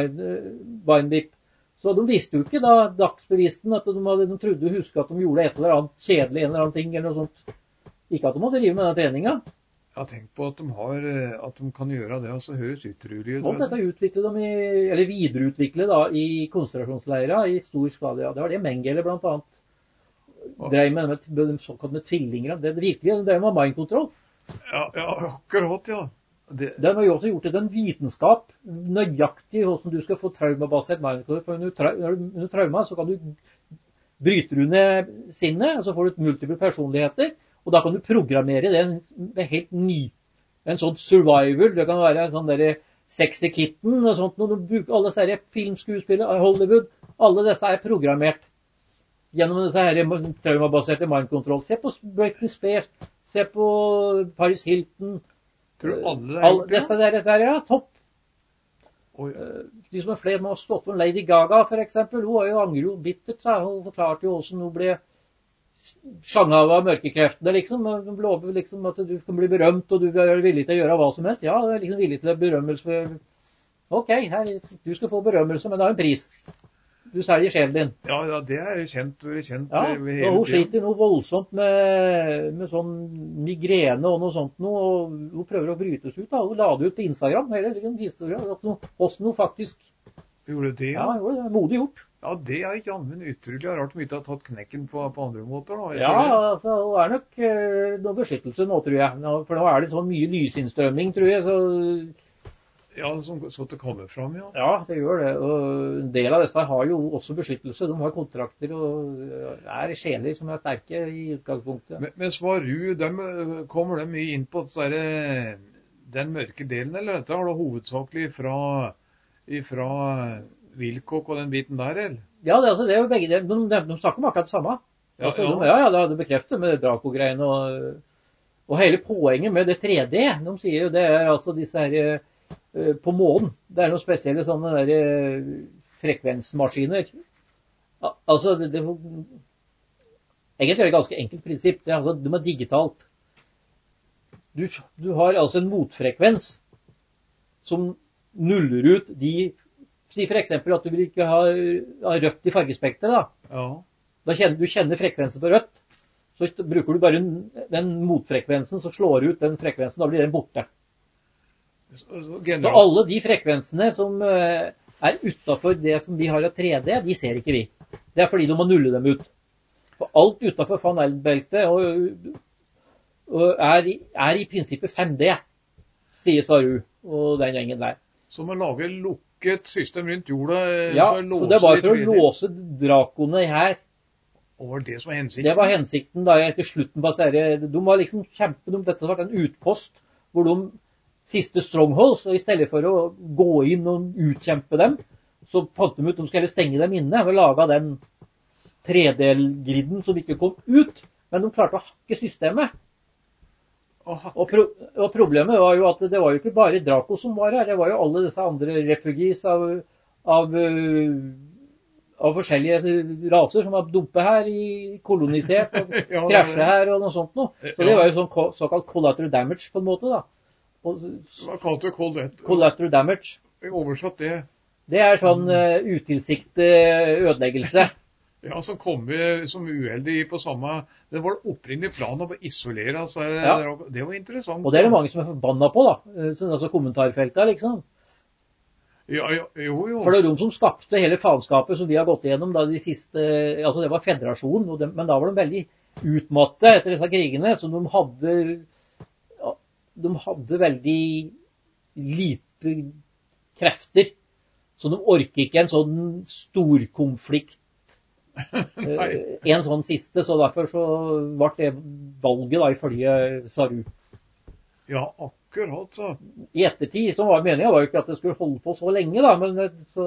mindbip. Så de visste jo ikke da, dagsbevissten, at de, hadde, de trodde å huske at de gjorde et eller annet kjedelig, en eller annen ting, eller noe sånt. Ikke at de måtte drive med den treningen. Ja, tenk på at de, har, at de kan gjøre det, og så høres utrolig ut. Og dette utviklet de, i, eller videreutviklet da, i konsentrasjonsleirer i stor skala. Ja. Det var det Mengele blant annet drev med, med, med såkalte tvillinger. Det er virkelig, det drev med mindkontroll. Ja, ja, akkurat, ja. Det... Den har jo også gjort det en vitenskap, nøyaktig hvordan du skal få traumabasert mindkontroll. For under, tra under trauma så kan du bryte du ned sinnet, og så får du multiple personligheter, og da kan du programmere det med helt ny. En sånn survival, det kan være en sånn der sexy kitten og sånt, når du bruker alle disse filmskuespillere, Hollywood, alle disse er programmert gjennom disse her traumabaserte mindkontroll. Se på Britney Spears, se på Paris Hilton. Tror du alle er All, gjort det? disse der, der, ja, topp. Oi. De som er flere med å stå for Lady Gaga, for eksempel, hun har jo angret jo bittert, så hun forklarte jo hvordan hun ble sjanget av mørkekreftene, liksom. Hun lover liksom at du kan bli berømt, og du er villig til å gjøre hva som helst. Ja, du er liksom villig til å berømmelse for... Ok, her, du skal få berømmelse, men det har en pris. Du selger sjelen din. Ja, ja, det er jo kjent, det er kjent ja, ved hele og hun tiden. sliter noe voldsomt med, med sånn migrene og noe sånt noe, og hun prøver å brytes ut da. Hun la det ut på Instagram, hele liksom, historien, hvordan hun faktisk... Gjorde det? Ja, det er modig gjort. Ja, det er ikke annet, men utrolig rart om ikke har tatt knekken på, på andre måter da. Ja, altså, hun er nok uh, noe beskyttelse nå, tror jeg. Nå, for nå er det sånn mye lysinnstrømming, tror jeg, så... Ja, så, så det kommer frem, ja. Ja, det gjør det. Og en del av disse har jo også beskyttelse. De har kontrakter og er sjeler som er sterke i utgangspunktet. Men, men Svaru, dem, kommer de mye inn på der, den mørke delen, eller dette har det hovedsakelig fra, fra Wilcock og den biten der, eller? Ja, det, altså, det er jo begge deler. De, de, de snakker om akkurat det samme. Ja, altså, ja. De, ja, ja, det bekrefter med Draco-greiene. Og, og hele poenget med det tre D, de sier jo det er altså disse her... på månen. Det er noen spesielle sånne der frekvensmaskiner. Altså, det, det, egentlig er det et ganske enkelt prinsipp. Det er, altså, det er digitalt. Du, du har altså en motfrekvens som nuller ut de, si for eksempel at du vil ikke ha, ha rødt i fargespektret da. Ja. Da kjenner du kjenner frekvensen på rødt. Så bruker du bare den motfrekvensen, så slår ut den frekvensen, da blir den borte. Så, så alle de frekvensene som uh, er utenfor det som vi har av tre D, de ser ikke vi. Det er fordi de må nulle dem ut. For alt utenfor Van Allen-beltet og, og er, er i prinsippet fem D, sier Svaru og den gjengen der. Så man lager lukket system rundt jorda? Ja, så, så det var for å låse drakoene her. Og var det som var hensikten? Det var hensikten da jeg til slutten baserte. De var liksom kjempe, dette var en utpost hvor de siste strongholds, og i stedet for å gå inn og utkjempe dem, så fant de ut de skulle stenge dem inne og lage den tre-del-griden som ikke kom ut, men de klarte å hakke systemet. Og, pro og problemet var jo at det var jo ikke bare Draco som var her, det var jo alle disse andre refugees av, av, av forskjellige raser som var dumpet her, i, kolonisert, og Ja, krasjet her, og noe sånt noe. Så det Ja. var jo sånn ko- såkalt collateral damage på en måte, da. Og, Hva kalte du collateral? collateral damage, Oversatt det. det er sånn uh, utilsiktet ødeleggelse. Ja, som kom i, som uheldig på samme... Det var opprinnelig plan å isolere seg. Ja. Det var interessant. Og det er det mange som er forbanna på, da. Eh, sånn, altså kommentarfeltet, liksom. Ja, ja, jo, jo. For det er de som skapte hele faenskapet som vi har gått igjennom da de siste, altså det var federasjonen, og de, men da var de veldig utmatte etter disse krigene, så de hadde, ja, de hadde veldig lite krefter, så de orker ikke en sånn storkonflikt, eh, en sånn siste, så derfor så ble det valget da ifølge Saru. Ja, akkurat så. I ettertid, som var meningen, var jo ikke at det skulle holde på så lenge da, men det- så...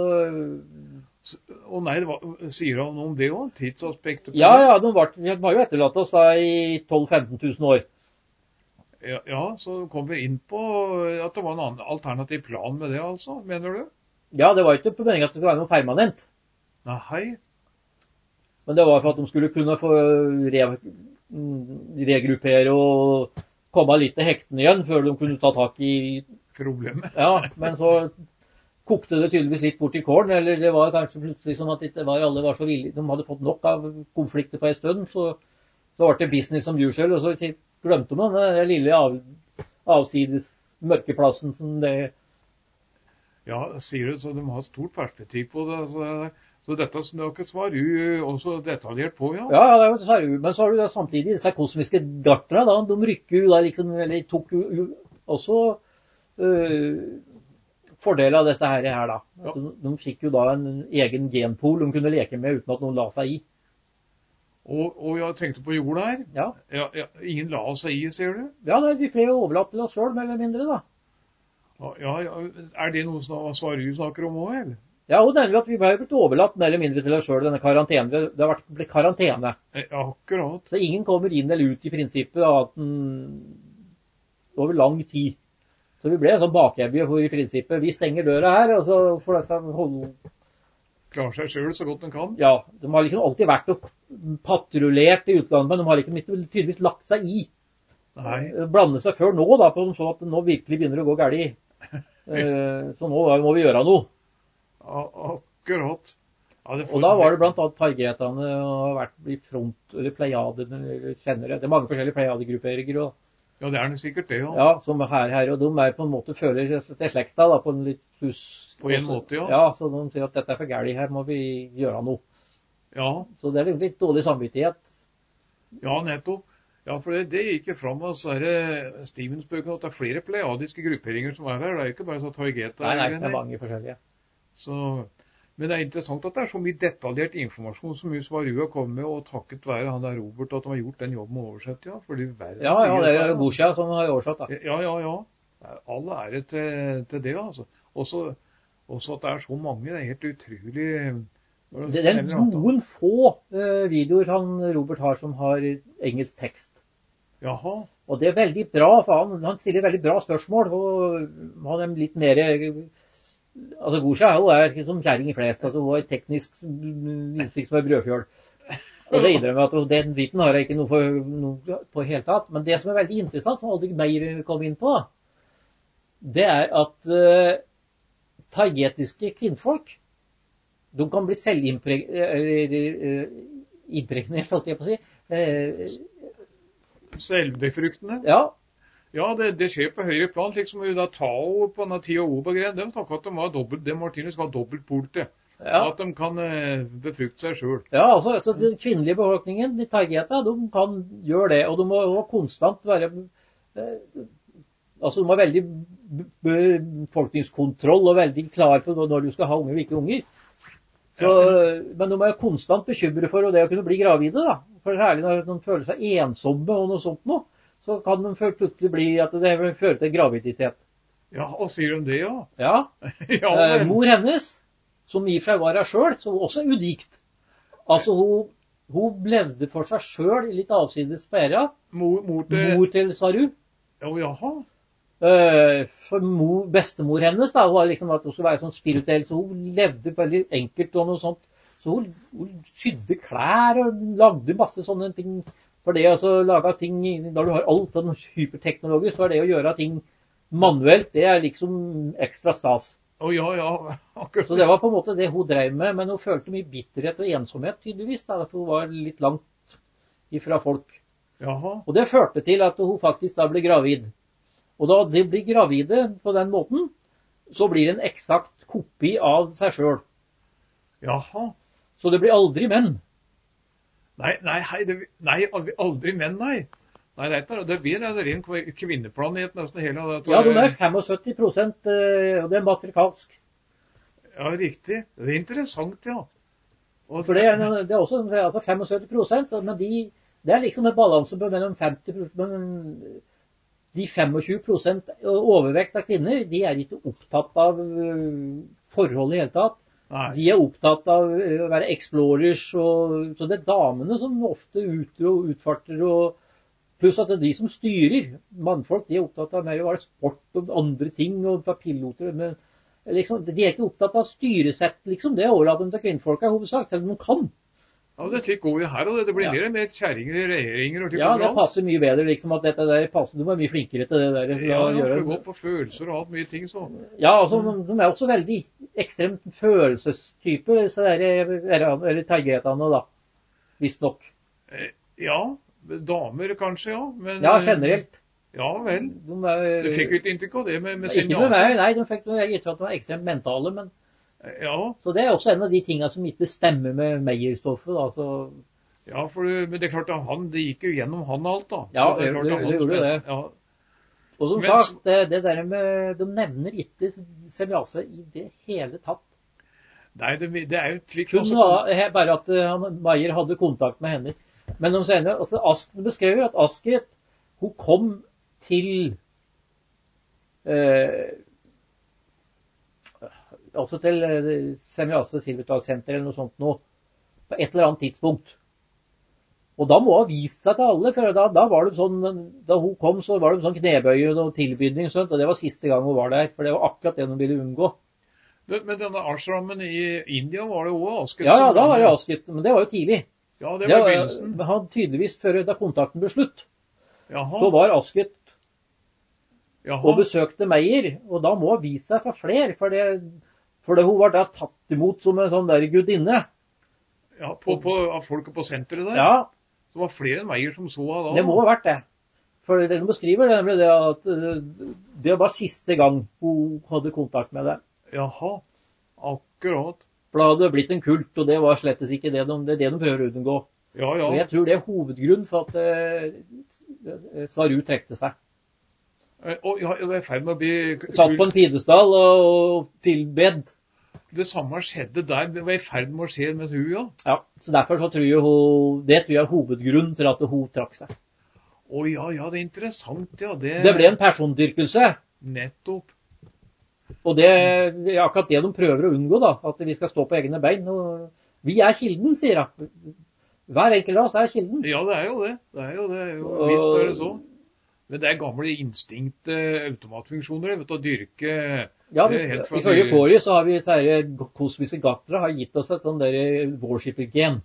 Å nei, det var, sier han noe om det også? Tidsaspektet? på Ja, det? ja, de var, de har jo etterlatt oss da i tolv til femten tusen år. Ja, ja, så kom vi inn på at det var en annen alternativ plan med det, altså, mener du? Ja, det var ikke på meningen at det skulle være noe permanent, Nei, men det var for at de skulle kunne få re, regruppere og komme litt til hekten igjen før de kunne ta tak i, problemet. ja, men så kokte det tydeligvis litt bort i kålen, eller det var kanskje plutselig sånn at ikke var, alle var så villige, de hadde fått nok av konflikter på en stund, så, så var det business som usual, og så glemte man den lille av, avsides mørkeplassen som det... Ja, sier du, så de har et stort perspektiv på det. Så, så dette snakkes var du også detaljert på, ja? Ja, ja, det er jo Saru, men så har du da samtidig disse kosmiske gartene, da, de rykker jo da liksom, eller tok jo jo også øh, fordel av disse her, her da. Ja. At de, de fikk jo da en egen genpool de kunne leke med uten at noen la seg i. Og, og jeg tenkte på jorda her. Ja, Ja, ja, ingen la seg i, ser du? ja da, vi ble jo overlatt til oss selv, mer eller mindre da. Ja, ja, er det noe som Svaru snakker om også, eller? Ja, og det er jo at vi ble blitt overlatt mer eller mindre til oss selv, denne karantene. Det har vært blitt karantene. Ja, akkurat. Så ingen kommer inn eller ut i prinsippet da, at den, over lang tid. Så vi ble en sånn bakjebbe for i prinsippet. Vi stenger døra her, og så får dette holde... Klarer seg selv så godt den kan. Ja, de har liksom alltid vært og patrullert i utlandet, men de har liksom ikke tydeligvis lagt seg i. Nei. Blande seg før nå, da, på så at det nå virkelig begynner å gå galt. Så nå må vi gjøre noe. Ja, akkurat. Ja, det får- Og da var det blant annet Targetene og vært i front, eller Pleiadene, eller senere. Det er mange forskjellige Pleiadegrupperinger, og Ja, det er nok sikkert det, ja. ja, som her, her, og de er på en måte føler seg til slekta, da, på en litt pluss. På en måte, ja. Ja, så de sier at dette er for galt, her må vi gjøre noe. Ja, Så det er litt dårlig samvittighet. ja, nettopp. Ja, for det, det gikk jo fram av Stevens-bøkene at det er flere pleiadiske grupperinger som er her. Det er ikke bare så Taigeta. Nei, nei, det er mange forskjellige. Så, men det er interessant at det er så mye detaljert informasjon som Svaru har kommet med, og takket være han der Robert at de har gjort den jobben med å oversette, ja. Fordi verden Ja, ja, det er jo Gosja som har oversatt, da. Ja, ja, ja. All ære til, til det, altså. Også, også at det er så mange, det er helt utrolig. Det er noen få uh, videoer han Robert har som har engelsk tekst. Jaha. Og det er veldig bra, for han, han stiller veldig bra spørsmål, og han er litt mer... Altså, Gosja er jo som kjæring i flest, altså hun har teknisk innsikt som er brødfjøl. Og det innrømmer at den biten har jeg ikke noe, for, noe på helt tatt. Men det som er veldig interessant, som aldri mer kom inn på, det er at uh, taigetiske kvinnfolk, de kan bli selvimpregnert, holdt jeg på å si. Selvbefruktende? Ja. Ja, det, det skjer på høyre plan, slik som da Tao på denne tida Oba-greien. De snakket at de var dobbelt, det Martinus skal ha dobbelt polte. Ja. At de kan eh, befrukte seg selv. Ja, altså, altså den kvinnelige befolkningen i Taigeta, de kan gjøre det, og de må også konstant være, eh, altså de må ha veldig befolkningskontroll og veldig klar på når du skal ha unger og ikke unger. Så, men de er konstant bekymret for det å kunne bli gravide, da. For særlig når de føler seg ensomme og noe sånt noe, så kan de plutselig bli at det fører til graviditet. Ja, og sier de det, ja? Ja. Ja, eh, vel. mor hennes, som i og for seg var her selv, så også unikt. Altså, hun, hun levde for seg selv i litt avsides sperra. Mor, mor til... Mor til Saru. Ja, jaha. For mor, bestemor hennes da, var liksom at hun skulle være sånn spirituell, så hun levde veldig enkelt og noe sånt. Så hun, hun sydde klær og lagde masse sånne ting. For det å lage ting, når du har alt den hyperteknologisk, så er det å gjøre ting manuelt, det er liksom ekstra stas. Å ja, ja, akkurat. Så det var på en måte det hun drev med, men hun følte mye bitterhet og ensomhet tydeligvis, da, for hun var litt langt ifra folk. Jaha. Og det førte til at hun faktisk da ble gravid. Og da de blir gravide på den måten, så blir det en eksakt kopi av seg selv. Jaha. Så det blir aldri menn. Nei, nei, hei, det, nei, aldri, aldri menn, nei. Nei, det, er, det blir en ren kvinneplanet nesten hele. Det, ja, de er syttifem prosent, og det er matrikalsk. Ja, riktig. Det er interessant, ja. Og For det er, det er også altså syttifem prosent, men de, det er liksom en balanse på mellom femti prosent, men de tjuefem prosent overvekt av kvinner, de er ikke opptatt av forhold i hele tatt. Nei. De er opptatt av å være explorers, og, så det er damene som ofte ut og utfarter, og pluss at det er de som styrer. Mannfolk, de er opptatt av mer å være sport og andre ting, og være piloter, men liksom, de er ikke opptatt av styresett, liksom. Det er overlatt dem til kvinnfolk i hovedsak, selv om de kan. Ja, det fikk gå jo her, og det, det blir ja. mer med kjæringer og regjeringer og ja, det passer mye bedre, liksom, at dette der passer, du er mye flinkere til det der. Ja, ja, for å gå på følelser og alt mye ting, så. Ja, altså, de, de er også veldig ekstremt følelsestyper, så det er, eller targetene da, visst nok. Ja, damer kanskje, ja. Men, ja, generelt. Ja, vel. De er, du fikk jo ikke inntrykk av det med, med ikke med meg, nei, de fikk noe, jeg tror at de var ekstremt mentale, men ja. Så det er også en av de tingene som ikke stemmer med Meyer-stoffet, altså. Ja, for det, det er klart at han, det gikk jo gjennom han alt da. Ja, det, det, det, det gjorde det. Ja. Og som men, sagt, det, det der med, de nevner ikke Semjase i det hele tatt. Nei, det, det er jo slik... Hun var bare at han, Meyer hadde kontakt med henne. Men de senere, altså Ask beskrev at Asket, hun kom til... Eh, altså til Semjase Silvertag-senter eller noe sånt nå, på et eller annet tidspunkt. Og da må hun vise seg til alle, for da, da var det sånn, da hun kom så var det sånn knebøye og tilbydning, og, sånt, og det var siste gang hun var der, for det var akkurat det hun ville unngå. Men, men denne ashrammen i India var det også Asket? Ja, ja, da var det Asket, men det var jo tidlig. Ja, det var begynnelsen. Det var tydeligvis før da kontakten ble slutt. Jaha. Så var Asket Jaha. og besøkte Meyer, og da må hun vise seg for flere, for det... For hun var da tatt imot som en sånn der gudinne. Ja, på, på, av folket på senteret der? Ja. Så var flere enn Meyer som så da? Det må ha vært det. For det de beskriver det, nemlig det at det var siste gang hun hadde kontakt med det. Jaha, akkurat. For da hadde det blitt en kult, og det var slettes ikke det de, det, det de prøver å unngå. Ja, ja. Og jeg tror det er hovedgrunn for at uh, Svaru trekte seg. Og ja, det er ferdig med å bli... Satt på en pidestall og tilbed. Det samme skjedde der, det var i ferd med å skje med hun, ja. Ja, så derfor så tror jeg hun, det tror jeg er hovedgrunn til at hun trakk seg. Å ja, ja, det er interessant, ja. Det, det ble en persondyrkelse. Nettopp. Og det er akkurat det de prøver å unngå da, at vi skal stå på egne bein. Og vi er kilden, sier hun. Hver enkelt av oss er kilden. Ja, det er jo det. Det er jo det. Jo, visst er det så. Men det er gamle instinkt automatfunksjoner, vet du, å dyrke... Ja, i følge Kåri så har vi disse kosmiske gatra har gitt oss et sånn der worshipper-gen.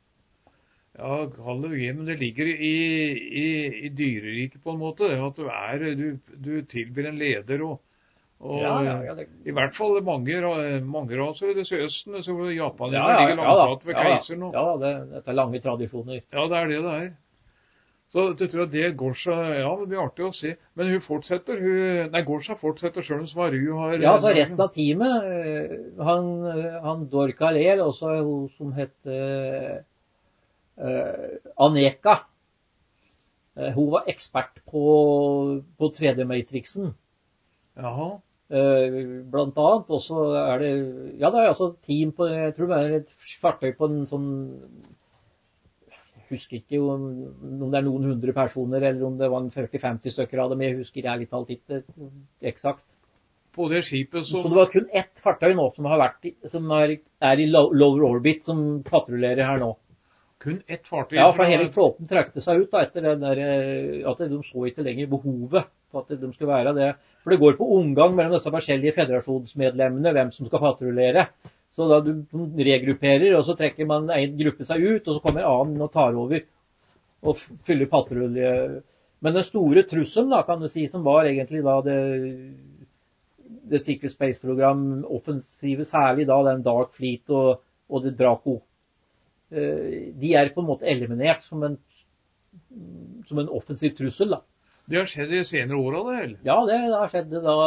Ja, kall det gen, men det ligger i, i, i dyreriket på en måte, at du er, du, du tilbyr en leder, og, og ja, ja, ja, det... i hvert fall mange, mange raser i det søøsten, så Japan ja, ja, ligger langt ja, ved ja, keiseren. Og... Ja, det, dette er lange tradisjoner. Ja, det er det det er. Så du tror at det Gorsa, ja, det blir artig å se. Men hun fortsetter, hun, nei, Gorsa fortsetter selv om Svaru har... Ja, så resten av teamet, han, han Dorka Lel, også hun som heter uh, Aneka. Uh, hun var ekspert på, på tre D-matrixen. Jaha. Uh, blant annet, og så er det, ja, det er altså team på, jeg tror det er et fartøy på en sånn... Jeg husker ikke om, om det er noen hundre personer, eller om det var en førti til femti stykker av dem. Jeg husker ærlig talt ikke eksakt. På det skipet som... Så det var kun ett fartøy nå som, har vært i, som er, er i lower orbit, som patruljerer her nå. Kun ett fartøy? Ja, for hele flåten trekte seg ut da, etter det der, at de så ikke lenger behovet på at de skulle være det. For det går på omgang mellom disse forskjellige federasjonsmedlemmene, hvem som skal patruljere. Så da du de regrupperer, og så trekker man en gruppe seg ut, og så kommer en annen og tar over og fyller patrulje. Men den store trusselen, da, kan du si, som var egentlig da det, det Secret Space-program, offensive, særlig da den Dark Fleet og, og det Draco, de er på en måte eliminert som en, som en offensiv trussel, da. Det har skjedd i senere år, da, eller? Ja, det, det har skjedd da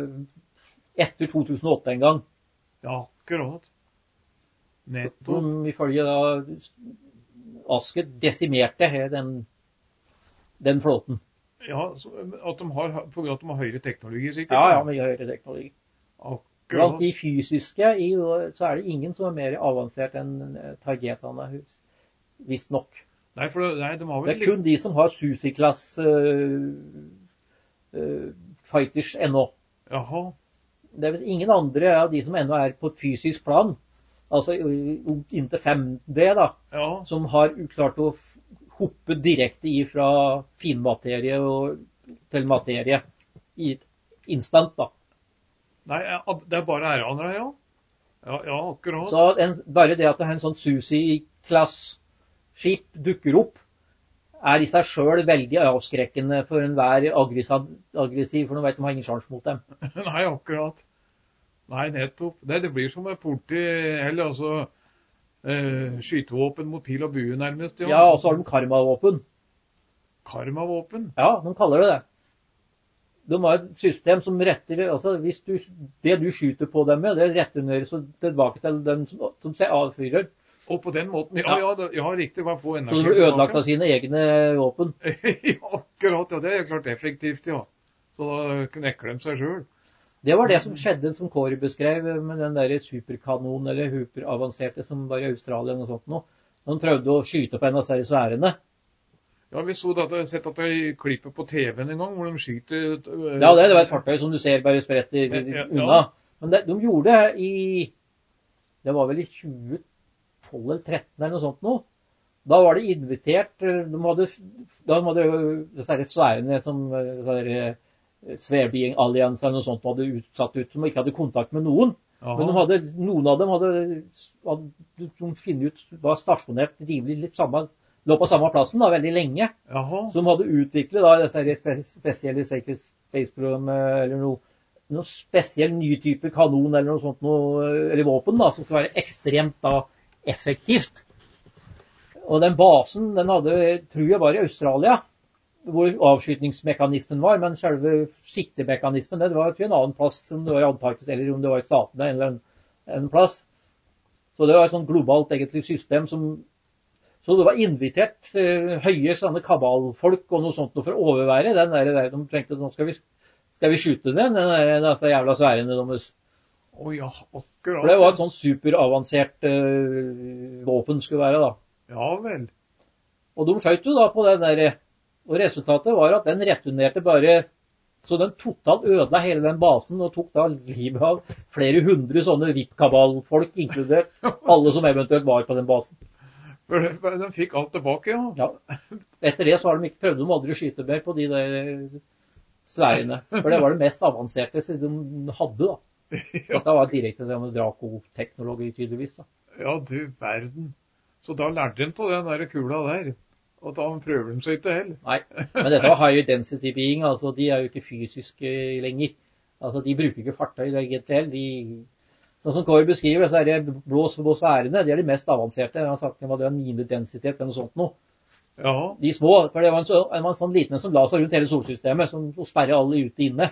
etter to tusen og åtte en gang. Ja, akkurat. Nettopp. Som ifølge da Asket desimerte den, den flåten. Ja, så at de har, på grunn av at de har høyere teknologi, sikkert? Ja, ja, mye høyere teknologi. Akkurat. Blant de fysiske, i, så er det ingen som er mer avansert enn Targetene, visst nok. Nei, for nei, de har vel... Det er kun de som har Susi-klass uh, uh, fighters ennå. Jaha. Det er vel ingen andre av de som ennå er på et fysisk plan, altså inntil fem D da, ja. Som har klart å hoppe direkte fra finmaterie og til materie i et instant da. Nei, det er bare æreandre, ja. Ja, ja, akkurat. Så en, bare det at det er en sånn Susi-klass skip dukker opp, er i seg selv veldig avskrekkende for enhver aggressiv, for nå vet de har ingen sjans mot dem. Nei, akkurat. Nei, nettopp. Det, det blir som et porti, eller altså eh, skytevåpen mot pil og bue nærmest. Ja, ja, og så har de karmavåpen. Karmavåpen? Ja, de kaller det det. De har et system som retter, altså hvis du, det du skyter på dem med, det returneres tilbake til dem som, som ser avfyrer. Og på den måten, ja, ja, ja riktig, hva få energi. Så de blir ødelagt av sine egne våpen. Ja, akkurat, ja, det er klart effektivt, ja. Så da knekker de seg selv. Det var det som skjedde, som Kåre beskrev, med den der superkanonen, eller hyperavanserte, som var i Australia og sånt nå. De prøvde å skyte på en av seg sværene. Ja, vi så at jeg har sett at de klipper på T V-en en gang, hvor de skyter... Uh, ja, det, det var et fartøy som du ser bare spretter ja, ja, unna. Men det, de gjorde det i... Det var vel i tjue tolv eller tretten eller noe sånt nå. Da var det invitert... De hadde, de hadde disse sværene som... Sværbing Alliance eller noe sånt hadde utsatt ut, som ikke hadde kontakt med noen. Aha. Men de hadde, noen av dem hadde, hadde de finnet ut, var stasjonert rimelig litt samme, lå på samme plassen da, veldig lenge. Aha. Så de hadde utviklet da disse spesielle Secret Space-program, eller noe, noe spesiell ny type kanon eller noe sånt, noe, eller våpen da, som skulle være ekstremt da effektivt. Og den basen, den hadde, tror jeg var i Australia, hvor avskytningsmekanismen var, men selve siktemekanismen, det var til en annen plass, om det var i Antarktis, eller om det var i statene, en eller annen plass. Så det var et sånt globalt egentlig system som, så det var invitert eh, høye sånne kabalfolk og noe sånt for å overvære den der, der de tenkte, nå skal vi, skal vi skyte den, den der, disse jævla sværene deres. Å oh, ja, akkurat. For det var et sånt superavansert eh, våpen skulle være da. Ja vel. Og de skjøt jo da på den der. Og resultatet var at den returnerte bare, så den totalt ødela hele den basen, og tok da livet av flere hundre sånne V I P-kabalfolk, inkludert alle som eventuelt var på den basen. Den fikk alt tilbake, ja. Ja. Etter det så har de ikke prøvd de aldri å skyte mer på de der sværene, for det var det mest avanserte de hadde da. Dette var direkte det med Draco-teknologi tydeligvis da. Ja, du verden. Så da lærte de på den der kula der. Og da prøver de seg ikke heller. Nei, men dette var high density being, altså de er jo ikke fysiske lenger. Altså de bruker ikke fartøy egentlig. De, sånn som Kåre beskriver, så er det blå sværene, de er de mest avanserte. Han har sagt at det var niende densitet eller noe sånt nå. Ja. De små, for det var en, så, en, en sånn liten som la seg rundt hele solsystemet, som sperrer alle ute inne.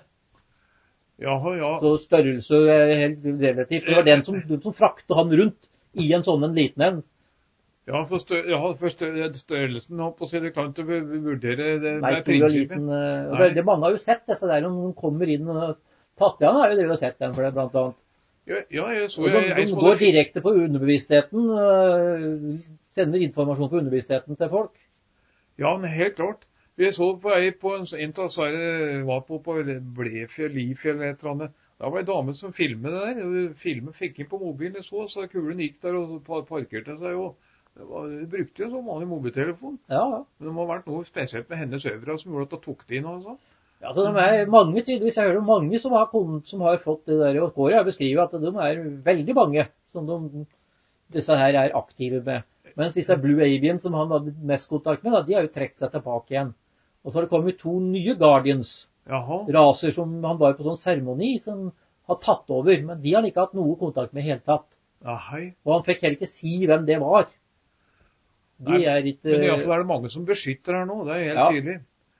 Ja, ja. Så størrelse er helt relativt. Det var den som, som frakte han rundt i en sånn en liten en. Ja, for, stø ja, for stø størrelsen håper å si det kan ikke vurdere det Nei, med prinsippet. Liten, uh, og det, det mange har jo sett disse der, når de kommer inn, og Tatjana har jo det sett dem for det, blant annet. Ja, ja jeg så... Og de, jeg, jeg, de går direkte på underbevisstheten, uh, sender informasjon på underbevisstheten til folk. Ja, men helt klart. Vi så på ei på en, en av Sverre var på, på Blefjell, Lifjell eller et eller annet. Da var det en dame som filmet det der. Filmet fikk inn på mobilen, så, så kulen gikk der og parkerte seg jo. De brukte jo så vanlig mobiltelefon. Ja, ja. Men det må ha vært noe spesielt med hennes øvre som gjorde at det tok det inn, altså. Ja, så de er mange tydeligvis. Jeg hører mange som har, som har fått det der, og Kåre har beskrivet at de er veldig mange som de, disse her er aktive med. Mens disse Blue Avian som han hadde mest kontakt med, da, de har jo trekt seg tilbake igjen. Og så har det kommet to nye Guardians, Jaha. raser som han var på sånn seremoni, som har tatt over, men de har han ikke hatt noe kontakt med helt tatt. Ahai. Og han fikk heller ikke si hvem det var. De Nei, er ikke... Men i hvert fall er det mange som beskytter her nå, det er helt Ja. tydelig.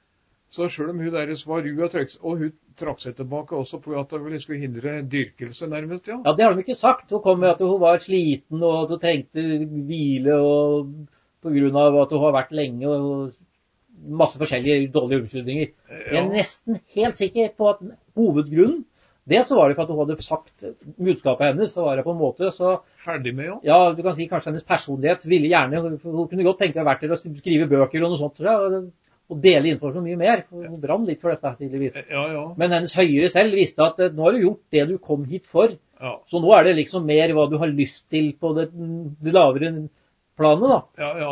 Så selv om hun deres var rua, og hun trakk seg tilbake også på at hun skulle hindre dyrkelse nærmest, ja. Ja, det har de ikke sagt. Hun kom med at hun var sliten, og hun trengte hvile, og på grunn av at hun har vært lenge, og masse forskjellige dårlige unnskyldninger. Jeg er nesten helt sikker på at hovedgrunnen, det så var det for at hun hadde sagt budskapet hennes, så var det på en måte, så... Ferdig med, ja. Ja, du kan si kanskje hennes personlighet ville gjerne, hun kunne godt tenke å ha vært der og skrive bøker og noe sånt, og, og dele informasjon mye mer. Hun brann litt for dette, tydeligvis. Ja, ja. Men hennes høyere selv visste at nå har du gjort det du kom hit for, Ja. så nå er det liksom mer hva du har lyst til på det, det lavere planet, da. Ja, ja.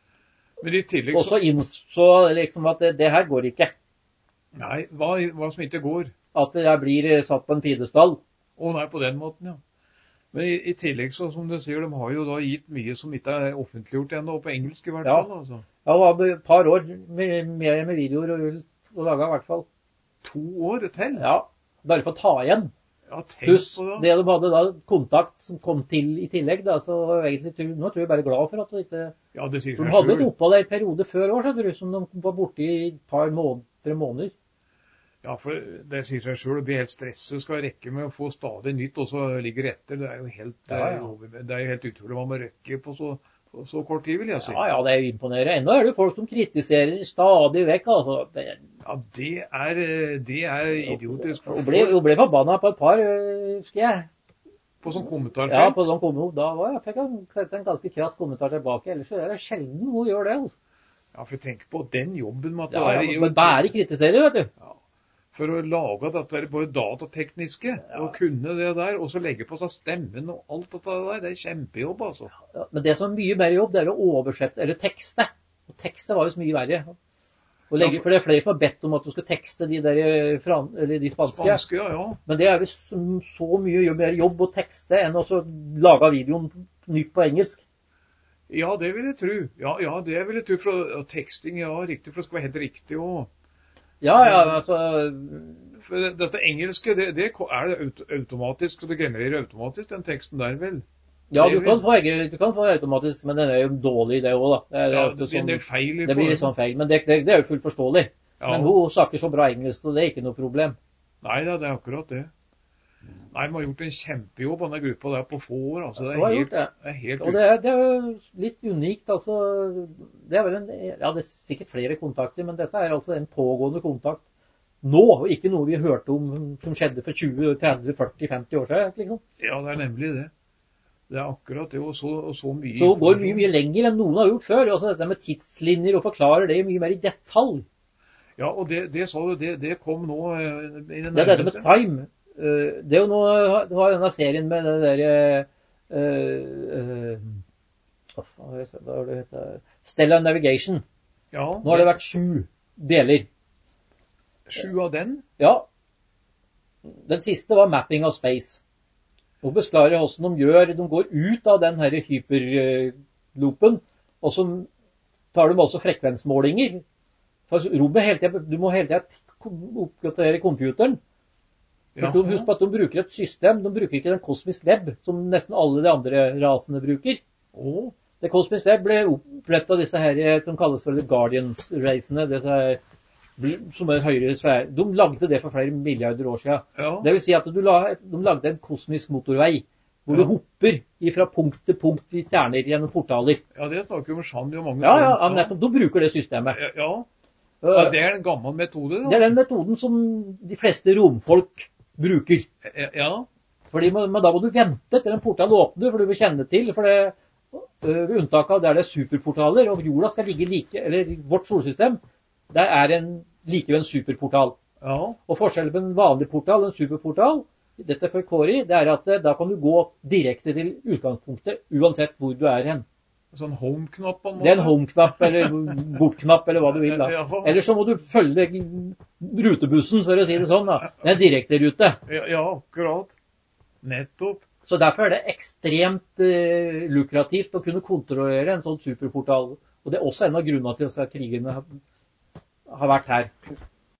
Men i tillegg Og så innså liksom at det, det her går ikke. Nei, hva, hva som ikke går. At jeg blir satt på en pidestall. Å nei, på den måten, ja. Men i, i tillegg, så som du sier, de har jo da gitt mye som ikke er offentliggjort ennå, og på engelsk i hvert Ja. fall, altså. Jeg var et par år med, med, med videoer og, og laget i hvert fall. To år til? Ja, bare for å ta igjen. Ja, tenk Pluss på det. det de hadde da, kontakt som kom til i tillegg, da, så egentlig, nå tror jeg bare glad for at de ikke... Ja, det sier De seg hadde selv. et opphold der i periode før år, skjønner du, som de var borte i et par måneder, tre måneder. Ja, for det sier seg selv, det blir helt stresset, skal rekke med å få stadig nytt, og så ligger etter. Det er jo helt, Ja, ja. eh, det er jo helt utrolig hva man rekker på så, på så kort tid, vil jeg si. Ja, ja, det er jo imponerende. Enda er det folk som kritiserer stadig vekk, altså. Det, Ja, det er, eh, det er idiotisk. for hun, ble, hun ble forbannet på et par, øh, husker jeg. På sånn kommentarfelt. Ja, på sånn kommentar. Da var jeg, fikk jeg sett en ganske krass kommentar tilbake, ellers så er det sjelden hun gjør det, altså. Ja, for tenk på den jobben med at Ja, det ja, er men bare kritiserer, vet du. Ja. For å lage dette er bare datatekniske, Ja. og kunne det der, og så legge på seg stemmen og alt dette der, det er kjempejobb, altså. Ja, men det som er mye mer jobb, det er å oversette, eller tekste. Og tekste var jo så mye verre. Og legge, for det er flere som har bedt om at du skal tekste de der, fran, eller de spanske. Spanske, ja, ja. Men det er jo så, så mye jobb, mer jobb å tekste enn å så lage videoen nytt på engelsk. Ja, det vil jeg tro. Ja, ja, det vil jeg tro, for og teksting, ja, riktig, for det skal være helt riktig, og... Ja, ja, altså... For dette engelske, det, det er det aut automatisk, og det genererer automatisk, den teksten der, vel? Ja, du kan, få, du kan få automatisk, men den er jo dårlig det også, da. Det, er, Ja, ofte det blir en del sånn, feil i det blir litt sånn feil, men det, det, det er jo fullt forståelig. Ja. Men hun snakker så bra engelsk, og det er ikke noe problem. Nei da, det er akkurat det. Nei, man har gjort en kjempejobb, denne gruppa der, på få år, altså. Det Hun har er gjort helt, det. det er helt Og det er, det er jo litt unikt, altså. Det er vel en, ja, det er sikkert flere kontakter, men dette er altså en pågående kontakt nå, og ikke noe vi hørte om som skjedde for tjue, tretti, førti, femti år siden, liksom. Ja, det er nemlig det. Det er akkurat det, og så, og så mye... Så går mye, mye lenger enn noen har gjort før. Altså dette med tidslinjer og forklarer det mye mer i detalj. Ja, og det, det sa du, det, det kom nå eh, i den Det er dette med nærmeste. time. Uh, det er jo nå, du har denne serien med det der, uh, uh, hva var det heter? Stellar Navigation. Ja, Nå har det vært sju deler. sju av den. Ja. Den siste var Mapping of Space. Og beskriver hvordan de gjør, de går ut av den her hyperloopen, og så tar de også frekvensmålinger. For rommet hele tiden, du må hele tiden oppgradere computeren. Ja. For husk på at de bruker et system, de bruker ikke den kosmisk web, som nesten alle de andre rasene bruker. Å, Det kosmisk web ble opprettet av disse her, som kalles for The Guardians-racene, disse her, som er høyere sfære. De lagde det for flere milliarder år siden. ja. Det vil si at du la, de lagde en kosmisk motorvei, hvor Ja. du hopper fra punkt til punkt i stjerner gjennom portaler. Ja, det snakker vi om Shandy og mange. Ja, ja, om. nettopp, de bruker det systemet. Ja, ja. Ja, det er en gammel metode, Det da. er den metoden som de fleste romfolk bruker. Ja, ja. Fordi men da må du vente til en portal åpner, for du vil kjenne til, for det, øh, ved unntak av der det er superportaler, og jorda skal ligge like, eller vårt solsystem, der er en, like ved en superportal. ja. Og forskjellen på en vanlig portal og en superportal, dette for Kori, det er at eh, da kan du gå direkte til utgangspunktet, uansett hvor du er hen. Sånn home-knapp på en måte. Det er en home-knapp, eller bort-knapp, eller hva du vil da. Jaha. Eller så må du følge rutebussen, for å si det sånn da. Det er en direkte rute. Ja, ja, akkurat. Nettopp. Så derfor er det ekstremt eh, lukrativt å kunne kontrollere en sånn superportal. Og det er også en av grunnene til at krigene har, har vært her.